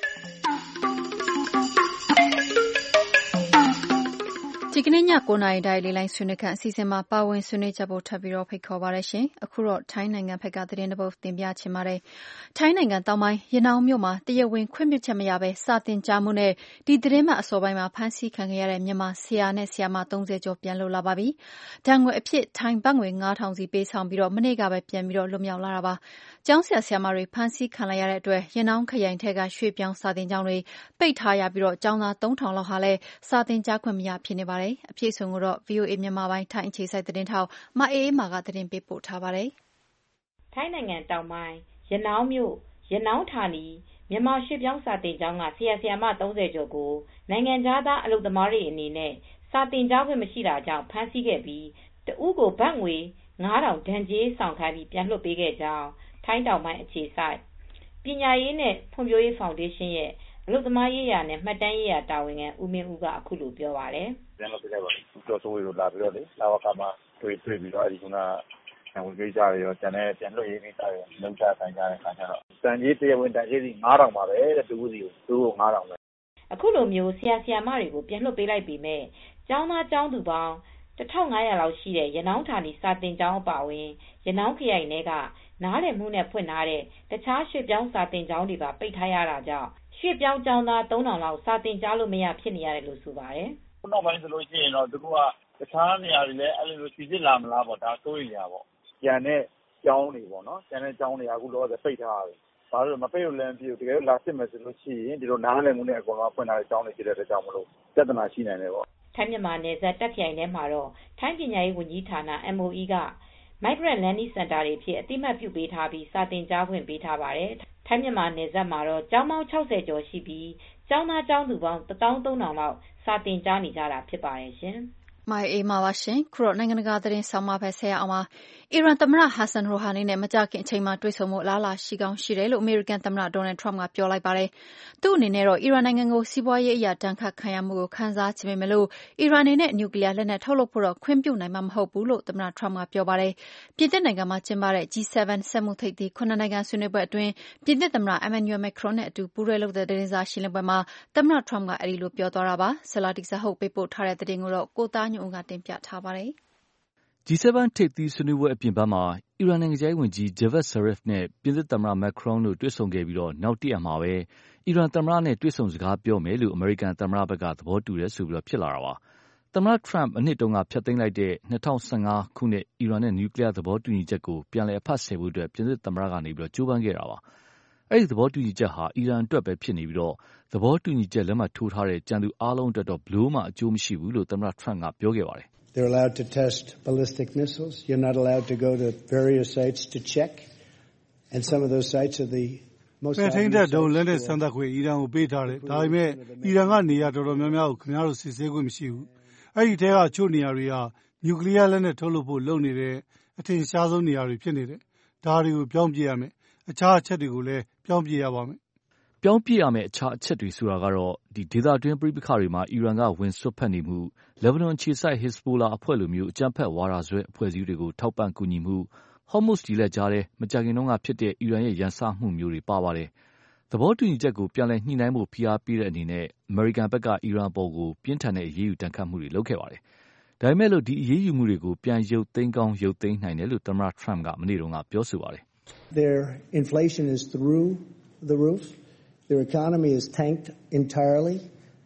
ဒီကနေ့ည9:00 နာရီတိုက်လေလိုင်းဆွေးနွေးခန့်အစီအစဉ်မှာပါဝင်ဆွေးနွေးကြဖို့ထပ်ပြီးဖိတ်ခေါ်ပါတယ်ရှင်။အခုတော့ထိုင်းနိုင်ငံဘက်ကသတင်းတစ်ပုဒ်တင်ပြချင်ပါတယ်။ထိုင်းနိုင်ငံတောင်ပိုင်းရနောင်းမြို့မှာတရားဝင်ခွင့်ပြုချက်မရဘဲစာသင်ကြားမှုနဲ့ဒီသတင်းမှအစောပိုင်းမှာဖမ်းဆီးခံခဲ့ရတဲ့မြန်မာဆရာနဲ့ဆရာမ30ကျော်ပြန်လွတ်လာပါပြီ။ဒဏ်ငွေအဖြစ်ထိုင်းဘတ်ငွေ 9,000 စီပေးဆောင်ပြီးမနေ့ကပဲပြန်ပြီးလွတ်မြောက်လာတာပါ။ကျောင်းဆရာဆရာမတွေဖမ်းဆီးခံလိုက်ရတဲ့အတွက်ရနောင်းခရိုင်ထဲကရွှေ့ပြောင်းစာသင်ကျောင်းတွေပိတ်ထားရပြီးကျောင်းသား 3,000 လောက်ဟာလည်းစာသင်ကြားခွင့်မရဖြစ်နေပါတယ်။အပြည့်အစုံကိုတော့ VOA မြန်မာပိုင်းထိုင်းအခြေစိုက်သတင်းထောက်မအေးအေးမာကသတင်းပေးပို့ထားပါတယ်။ထိုင်းနိုင်ငံတောင်ပိုင်းရနောင်းမြို့ရနောင်းဌာနီမြန်မာရွှေ့ပြောင်းစာသင်ကျောင်းကဆရာဆရာမ30ကျော်ကိုနိုင်ငံခြားသားအလုပ်သမားတွေအနေနဲ့စာသင်ကြားခွင့်မရှိတာကြောင့်ဖမ်းဆီးခဲ့ပြီးတဦးကိုဘတ်ငွေ 9,000 ဒဏ်ကြေးဆောင်ခိုင်းပြီးပြန်လွှတ်ပေးခဲ့ကြောင်းထိုင်းတောင်ပိုင်းအခြေစိုက်ပညာရေးနဲ့ဖွံ့ဖြိုးရေးဖောင်ဒေးရှင်းရဲ့အလုပ်သမားရေးရာနဲ့မှတ်တမ်းရေးရာတာဝန်ခံဦးမင်းဦးကအခုလိုပြောပါတယ်။ပြန်လုပ်ပေးလိုက်ပါဦးကျော်စိုးဝေတို့လာပြီးတော့လာဝကမှာတွေ့ပြီးတော့အဲဒီကဝင်ကိစ္စတွေရောကျန်တဲ့ပြန်လွှတ်ရေးကိစ္စတွေလုံးချဆိုင်ကြတဲ့ခါကျတော့တန်ကြီးတရားဝင်တန်ကြီးစီ 9,000 ပါပဲတဲ့တူစီကိုသူ့ကို 9,000 ပဲအခုလိုမျိုးဆရာဆရာမတွေကိုပြန်လွှတ်ပေးလိုက်ပေမဲ့ကျောင်းသားကျောင်းသူပေါင်း 1,500 လောက်ရှိတဲ့ရနောင်းဌာနီစာသင်ကျောင်းအပါအဝင်ရနောင်းခရိုင်ထဲကနားလည်မှုနဲ့ဖွင့်ထားတဲ့တခြားရွှေ့ပြောင်းစာသင်ကျောင်းတွေပါပိတ်ထားရတာကြောင့်ရွှေ့ပြောင်းကျောင်းသား 3,000 လောက်စာသင်ကြားလို့မရဖြစ်နေရတယ်လို့ဆိုပါတယ်။နောက်ပိုင်းဆိုလို့ရှိရင်တော့သူတို့ကတခြားနေရာတွေလည်းအဲ့လိုစီစစ်လာမလားပေါ့ဒါစိုးရိမ်ရပေါ့။ကျန်တဲ့ကျောင်းတွေပေါ့နော်။ကျန်တဲ့ကျောင်းတွေအခုတော့ပိတ်ထားရတယ်။ဘာလို့မပိတ်လို့လည်းမဖြစ်ဘူးတကယ်လို့လာစစ်မယ်ဆိုလို့ရှိရင်ဒီလိုနားလည်မှုနဲ့အကုန်လုံးဖွင့်ထားတဲ့ကျောင်းတွေဖြစ်တဲ့အတွက်ကြောင့်မလို့ပြဿနာရှိနိုင်တယ်ပေါ့။ထိုင်းမြန်မာနယ်စပ်တပ်ခရိုင်ထဲမှာတော့ထိုင်းပညာရေးဝန်ကြီးဌာန MOE က Migrant Learning Center တွေအဖြစ်အသိမှတ်ပြုပေးထားပြီးစာသင်ကြားခွင့်ပေးထားပါတယ်။ထိုင်းမြန်မာနယ်စပ်မှာတော့ကျောင်းပေါင်း 60 ကျော်ရှိပြီးကျောင်းသားကျောင်းသူပေါင်း 13,000 လောက်စာသင်ကြားနေကြတာဖြစ်ပါတယ်ရှင်။မအေးမာပါရှင်ခုတော့နိုင်ငံတကာသတင်းဆောင်မဖက်ဆက်ရအောင်ပါအီရန်သမ္မတဟတ်ဆန်ရိုဟာနီနဲ့မကြာခင်အချိန်မှာတွေ့ဆုံဖို့လားလာရှိကောင်းရှိတယ်လို့အမေရိကန်သမ္မတဒေါ်နယ်ထရမ့်ကပြောလိုက်ပါတယ်သူ့အနေနဲ့တော့အီရန်နိုင်ငံကိုစီးပွားရေးအရာတန်ခတ်ခံရမှုကိုခံစားချင်ပေမဲ့လို့အီရန်အနေနဲ့နျူကလ িয়ার လက်နက်ထုတ်လုပ်ဖို့တော့ခွင့်ပြုနိုင်မှာမဟုတ်ဘူးလို့သမ္မတထရမ့်ကပြောပါတယ်ပြင်သစ်နိုင်ငံမှာကျင်းပတဲ့ G7 စက်မှုထိပ်သီး9နိုင်ငံဆွေးနွေးပွဲအတွင်းပြင်သစ်သမ္မတ Emmanuel Macron နဲ့အတူပူးတွဲလုပ်တဲ့သတင်းစာရှင်းလင်းပွဲမှာသမ္မတထရမ့်ကအဲဒီလိုပြောသွားတာပါဆလာတီဇာဟုတ်ပေးပို့ထားတဲ့သတင်းကိုတော့ကိုသားညွန့်ဦးကတင်ပြထားပါတယ်။ G7 ထိပ်သီးဆွေးနွေးပွဲအပြင်ဘက်မှာအီရန်နိုင်ငံခြားရေးဝန်ကြီး Javad Zarif နဲ့ပြင်သစ်သမ္မတ Macron တို့တွေ့ဆုံခဲ့ပြီးနောက်တရက်မှာပဲအီရန်သမ္မတနဲ့တွေ့ဆုံစကားပြောမယ်လို့အမေရိကန်သမ္မတဘက်ကသဘောတူတယ်ဆိုပြီးဖြစ်လာတာပါ။သမ္မတ Trump မနှစ်တုန်းကဖျက်သိမ်းလိုက်တဲ့2015ခုနှစ်အီရန်နဲ့နျူကလ িয়ার သဘောတူညီချက်ကိုပြန်လည်အဖတ်ဆယ်ဖို့ပြင်သစ်သမ္မတကနေကြိုးပမ်းခဲ့တာပါ။အဲဒီသဘောတူညီချက်ဟာအီရန်အတွက်ပဲဖြစ်နေပြီးသဘောတူညီချက်လက်မှတ်ထိုးထားတဲ့ကြံသူအားလုံးအတွက်တော့ဘယ်လိုမှအကျိုးမရှိဘူးလို့သမ္မတ Trump ကပြောခဲ့ပါတယ်။ They're allowed to test ballistic missiles. You're not allowed to go to various sites to check. And some of those sites are the most ပဲထိန်းတဲ့ဒုံလက်နဲ့စမ်းသပ်ခွင့်အီရန်ကိုပေးထားတယ်။ဒါပေမဲ့အီရန်ကနေရာတော်တော်များများကိုခင်ဗျားတို့စစ်ဆေးခွင့်မရှိဘူး။အဲ့ဒီထဲကချို့နေရာတွေဟာနျူကလ িয়ার လက်နဲ့ထုတ်လုပ်ဖို့လုပ်နေတဲ့အထင်ရှားဆုံးနေရာတွေဖြစ်နေတယ်။ဒါတွေကိုပြောင်းပြရမယ်။အခြားအချက်တွေကိုလည်းပြောင်းပြရပါမယ်။ပြောင်းပြရမယ့်အခြားအချက်တွေဆိုတာကတော့ဒေသတွင်းပဋိပက္ခတွေမှာအီရန်ကဝင်စွက်ဖက်နေမှုလက်ဘနွန်အခြေစိုက် Hezbollah အဖွဲ့လိုမျိုးအကြမ်းဖက်ဝါဒစွဲအဖွဲ့အစည်းတွေကိုထောက်ပံ့ကူညီမှုHormuz ရေလက်ကြားထဲမကြာခင်တုန်းကဖြစ်တဲ့အီရန်ရဲ့ရန်စမှုမျိုးတွေပါပါတယ်။သဘောတူညီချက်ကိုပြန်လည်ညှိနှိုင်းဖို့ဖိအားပေးတဲ့အနေနဲ့အမေရိကန်ဘက်ကအီရန်အပေါ်ကိုပြင်းထန်တဲ့အရေးယူဒဏ်ခတ်မှုတွေလုပ်ခဲ့ပါတယ်။ဒါပေမဲ့လို့ဒီအရေးယူမှုတွေကိုပြန်ရုပ်သိမ်းကောင်းရုပ်သိမ်းနိုင်တယ်လို့သမ္မတ Trump ကမနေ့တုန်းကပြောဆိုပါတယ်။ Their inflation is through the roof. Their economy is tanked entirely.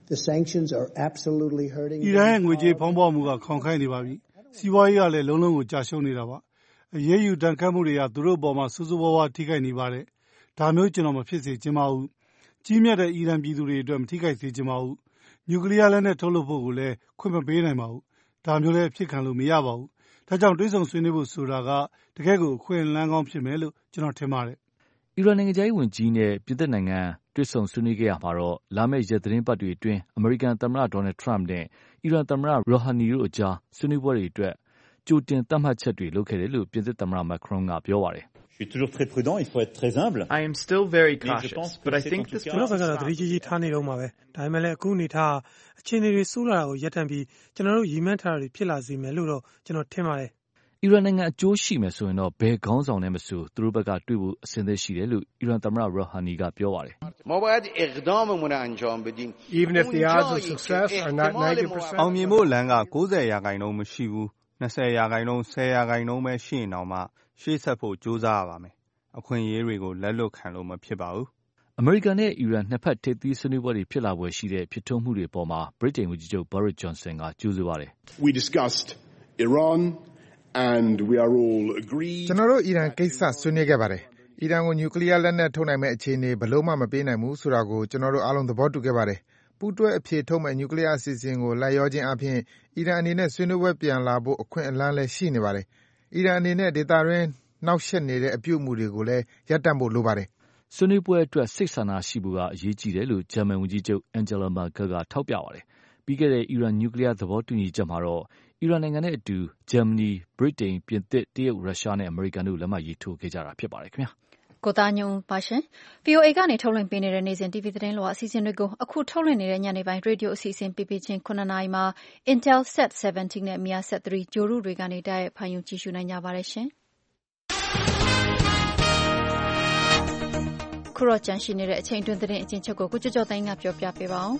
The sanctions are absolutely hurting. အီရန်ရဲ့ငွေကြေးဖောင်းပွမှုကခေါင်ခိုင်းနေပါပြီ။စီးပွားရေးကလည်းလုံးလုံးကိုကြာရှုံးနေတာပါ။အရေးယူတန်ခတ်မှုတွေကသူတို့အပေါ်မှာဆိုးဆိုးဝါးဝါးထိခိုက်နေပါတယ်။ဒါမျိုးကျွန်တော်မဖြစ်စေချင်ပါဘူး။ကြီးမြတ်တဲ့အီရန်ပြည်သူတွေအတွက်မထိခိုက်စေချင်ပါဘူး။နျူကလ িয়ার လက်နက်ထုတ်လုပ်ဖို့ကိုလည်းခွင့်မပေးနိုင်ပါဘူး။ဒါမျိုးလည်းဖြစ်ခံလို့မရပါဘူး။ဒါကြောင့်တွေးဆုံဆွေးနွေးဖို့ဆိုတာကတကယ့်ကိုအခွင့်အလမ်းကောင်းဖြစ်မယ်လို့ကျွန်တော်ထင်ပါတယ်။အီရန်နိုင်ငံသားဝန်ကြီးနဲ့ပြည်သက်နိုင်ငံတွေ့ဆုံဆွေးနွေးခဲ့ရမှာတော့လာမယ့်ရက်သတင်းပတ်တွေအတွင်းအမေရိကန်သမ္မတဒေါ်နယ်ထရမ့်နဲ့အီရန်သမ္မတရိုဟာနီတို့အကြားဆွေးနွေးပွဲတွေအတွက်ကြိုတင်သတ်မှတ်ချက်တွေလုပ်ခဲ့တယ်လို့ပြင်သစ်သမ္မတမက်ခရွန်ကပြောပါတယ် Je suis toujours très prudent, il faut être très humble. I am still very cautious, but I think this ကျွန်တော်ကတော့သတိကြီးကြီးထားနေတော့မှာပဲဒါပေမဲ့လည်းအခုအနေထားအခြေအနေတွေဆိုးလာတာကိုရပ်တန့်ပြီးကျွန်တော်တို့ရည်မှန်းထားတာတွေဖြစ်လာစေမယ်လို့တော့ကျွန်တော်ထင်ပါတယ်အီရန်နိုင်ငံအကျိုးရှိမယ်ဆိုရင်တော့ဘယ်ခေါင်းဆောင်နဲ့မဆိုသူတို့ဘက်ကတွေ့ဖို့အဆင်သင့်ရှိတယ်လို့အီရန်သမ္မတရိုဟာနီကပြောပါတယ် Even if the odds of success are not 90%အောင်မြင်ဖို့လမ်းက90%မရှိဘူး20% 10% ပဲရှိရင်တော့မှရှေ့ဆက်ဖို့ကြိုးစားရပါမယ်အခွင့်အရေးတွေကိုလက်လွတ်ခံလို့မဖြစ်ပါဘူးအမေရိကန်နဲ့အီရန်နှစ်ဖက်ထိပ်သီးဆွေးနွေးပွဲတွေဖြစ်လာပွဲရှိတဲ့ဖြစ်ထွန်းမှုတွေပေါ်မှာဗြိတိန်ဝန်ကြီးချုပ် Boris Johnson ကကြိုးစားပါတယ် We discussed Iran and we are all agreed ကျွန်တော်တို့အီရန်ကိစ္စဆွေးနွေးခဲ့ပါတယ်အီရန်ကိုနျူကလ িয়ার လက်နက်ထုတ်နိုင်မဲ့အခြေအနေဘယ်လို့မှမပေးနိုင်ဘူးဆိုတာကိုကျွန်တော်တို့အားလုံးသဘောတူခဲ့ပါတယ်ပူးတွဲအဖြေထုတ်မဲ့နျူကလ িয়ার အစီအစဉ်ကိုလိုက်ရောခြင်းအပြင်အီရန်အနေနဲ့ဆွေးနွေးပွဲပြန်လာဖို့အခွင့်အလမ်းလည်းရှိနေပါတယ်အီရန်အနေနဲ့ဒေသတွင်းနောက်ဆက်နေတဲ့အပြုအမူတွေကိုလည်းရပ်တန့်ဖို့လိုပါတယ်ဆွေးနွေးပွဲအတွက်စိတ်ဆန္ဒရှိဖို့ကအရေးကြီးတယ်လို့ဂျာမန်ဝန်ကြီးချုပ် Angela Merkel ကထောက်ပြပါတယ်ပြီးခဲ့တဲ့အီရန်နျူကလ িয়ার သဘောတူညီချက်မှာတော့အီရန်နိုင်ငံနဲ့အတူဂျာမနီဗြိတိန်ပြင်သစ်တရုတ်ရုရှားနဲ့အမေရိကန်တို့လက်မှတ်ရေးထိုးခဲ့ကြတာဖြစ်ပါတယ်ခင်ဗျာကိုသားညုံပါရှင် VOA ကနေထုတ်လွှင့်ပေးနေတဲ့နေ့စဉ် TV သတင်းလိုအစီအစဉ်တွေကိုအခုထုတ်လွှင့်နေတဲ့ညနေပိုင်းရေဒီယိုအစီအစဉ်ပြပြချင်း9နာရီမှာ Intel Set 17နဲ့ Mia Set 3ဂျိုရုတွေကနေတိုက်ရိုက်ဖန်ယူကြည့်ရှုနိုင်ကြပါတယ်ရှင်ခုတော့ကြန့်ရှိနေတဲ့အချိန်တွင်းသတင်းအချင်းချုပ်ကိုကြော်သိန်းကပြောပြပေးပါအောင်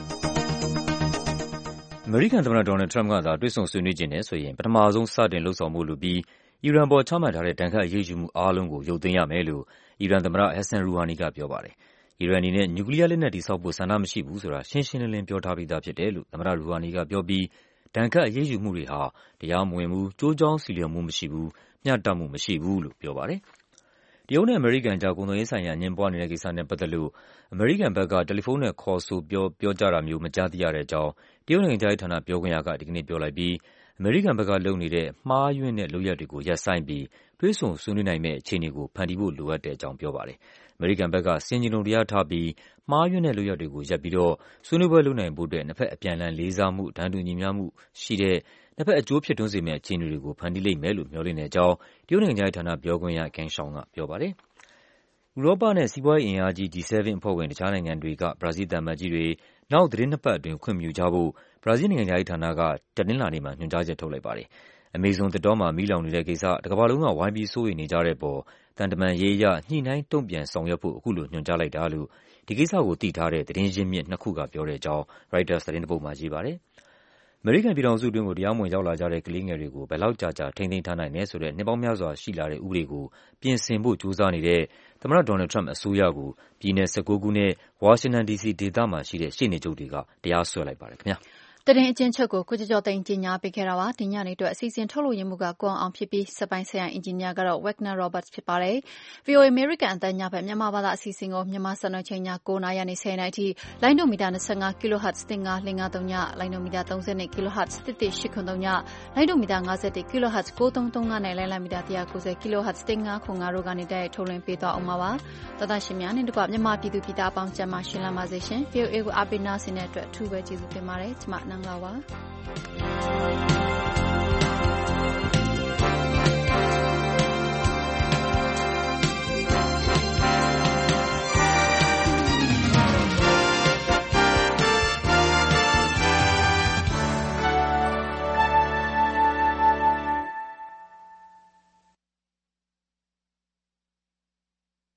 အမေရိကန်သမ္မတဒေါ်နယ်ထရမ့်ကသာတွေ့ဆုံဆွေးနွေးခြင်းနဲ့ဆိုရင်ပထမဆုံးစတင်လှုပ်ဆောင်မှုလိုပြီးအီရန်ပေါ်ချမှတ်ထားတဲ့တန်ခတ်အရေးယူမှုအားလုံးကိုရုပ်သိမ်းရမယ်လို့အီရန်သမ္မတဟက်ဆန်ရူဟာနီကပြောပါတယ်။အီရန်အနေနဲ့နျူကလ িয়ার လက်နက်တည်ဆောက်ဖို့ဆန္ဒမရှိဘူးဆိုတာရှင်းရှင်းလင်းလင်းပြောထားပြီးသားဖြစ်တယ်လို့သမ္မတရူဟာနီကပြောပြီးတန်ခတ်အရေးယူမှုတွေဟာတရားမဝင်ဘူး၊ကျိုးကြောင်းဆီလျော်မှုမရှိဘူး၊မျှတမှုမရှိဘူးလို့ပြောပါတယ်။တရုတ်နဲ့အမေရိကန်ကြားကုန်သွယ်ရေးဆိုင်ရာအငြင်းပွားနေတဲ့ကိစ္စနဲ့ပတ်သက်လို့အမေရိကန်ဘက်ကတယ်လီဖုန်းနဲ့ခေါ်ဆိုပြောကြားတာမျိုးမကြားသိရတဲ့အကြောင်းတရုတ်နိုင်ငံခြားရေးဌာနပြောခွင့်ရကဒီကနေ့ပြောလိုက်ပြီးအမေရိကန်ဘက်ကလုပ်နေတဲ့မှားယွင်းတဲ့လုပ်ရပ်တွေကိုရပ်ဆိုင်းပြီးတွေ့ဆုံဆွေးနွေးနိုင်မယ့်အခြေအနေကိုဖန်တီးဖို့လိုအပ်တဲ့အကြောင်းပြောပါတယ်။အမေရိကန်ဘက်ကဆင်ခြင်တုံတရားထားပြီးမှားယွင်းတဲ့လုပ်ရပ်တွေကိုရပ်ပြီးတော့ဆွေးနွေးပွဲလုပ်နိုင်ဖို့အတွက်နှစ်ဖက်အပြန်အလှန်လေးစားမှု၊တန်းတူညီမျှမှုရှိတဲ့နှစ်ဖက်အကျိုးဖြစ်ထွန်းစေမယ့်အခြေအနေတွေကိုဖန်တီးလိမ့်မယ်လို့မျှော်လင့်တဲ့အကြောင်းတရုတ်နိုင်ငံခြားရေးဌာနပြောခွင့်ရ Geng Shuang ကပြောပါတယ်။ဥရောပနဲ့စီးပွားရေးအင်အားကြီး G7 အဖွဲ့ဝင်တခြားနိုင်ငံတွေကဘရာဇီးသံအမတ်ကြီးတွေနောက်သီတင်းနှစ်ပတ်အတွင်းခွင့်ပြုကြဖို့ဘရာဇီးနိုင်ငံခြားရေးဌာနကတနင်္လာနေ့မှာညွှန်ကြားချက်ထုတ်လိုက်ပါတယ်။အမေဇုန်သစ်တောမှာမီးလောင်နေတဲ့ကိစ္စတကမ္ဘာလုံးကဝိုင်းပြီးစိုးရိမ်နေကြတဲ့အပေါ်သံတမန်ရေးအရညှိနှိုင်းတုံ့ပြန်ဆောင်ရွက်ဖို့အခုလိုညွှန်ကြားလိုက်တာလို့ဒီကိစ္စကိုသိထားတဲ့သတင်းရင်းမြစ်နှစ်ခုကပြောတဲ့အကြောင်း Reuters သတင်းတစ်ပုဒ်မှာရေးပါတယ်။အမေရိကန်ပြည်ထောင်စုအတွင်းကိုတရားမဝင်ရောက်လာကြတဲ့ကလေးငယ်တွေကိုဘယ်လောက်ကြာထိန်းသိမ်းထားနိုင်တယ်ဆိုတဲ့နှစ်ပေါင်းများစွာရှိလာတဲ့ဥပဒေကိုပြင်ဆင်ဖို့ကြိုးစားနေတဲ့သမ္မတဒေါ်နယ်ထရမ့်အစိုးရကိုပြည်နယ်19ခုနဲ့ဝါရှင်တန် DC ဒေသမှာရှိတဲ့ရှေ့နေချုပ်တွေကတရားစွဲလိုက်ပါတယ်ခင်ဗျာ။သတင်းအကျဉ်းချုပ်ကိုကြော်သိန်းကြီးညာပေးခဲ့တာပါဒီညနေအတွက်အစီအစဉ်ထုတ်လို့ရမှုကကိုအောင်ဖြစ်ပြီးစပိုင်းဆိုင်ရာအင်ဂျင်နီယာကတော့ Wagner Roberts ဖြစ်ပါတယ် VOA American အသံညဘက်မြန်မာဘာသာအစီအစဉ်ကိုမြန်မာစံတော်ချိန်ည9:00နာရီနဲ့10:00နာရီအထိလိုင်းဒိုမီတာ25 kHz 15553ညလိုင်းဒိုမီတာ32 kHz 11883ညလိုင်းဒိုမီတာ51 kHz 9335နဲ့လိုင်းမီတာ190 kHz 1505တို့ကနေတိုက်ရိုက်ထုတ်လွှင့်ပေးသွားအောင်ပါသောတာရှင်များနဲ့တကွမြန်မာပြည်သူပြည်သားအပေါင်းကျန်းမာရှင်လမ်းပါစေရှင် VOA ကိုအားပေးနာဆင်တဲ့အတွက်အထူးပဲကျေးဇူးတင်ပါတယ်ကျမနန်းလာပါ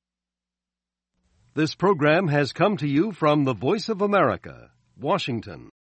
This program has come to you from the Voice of America, Washington.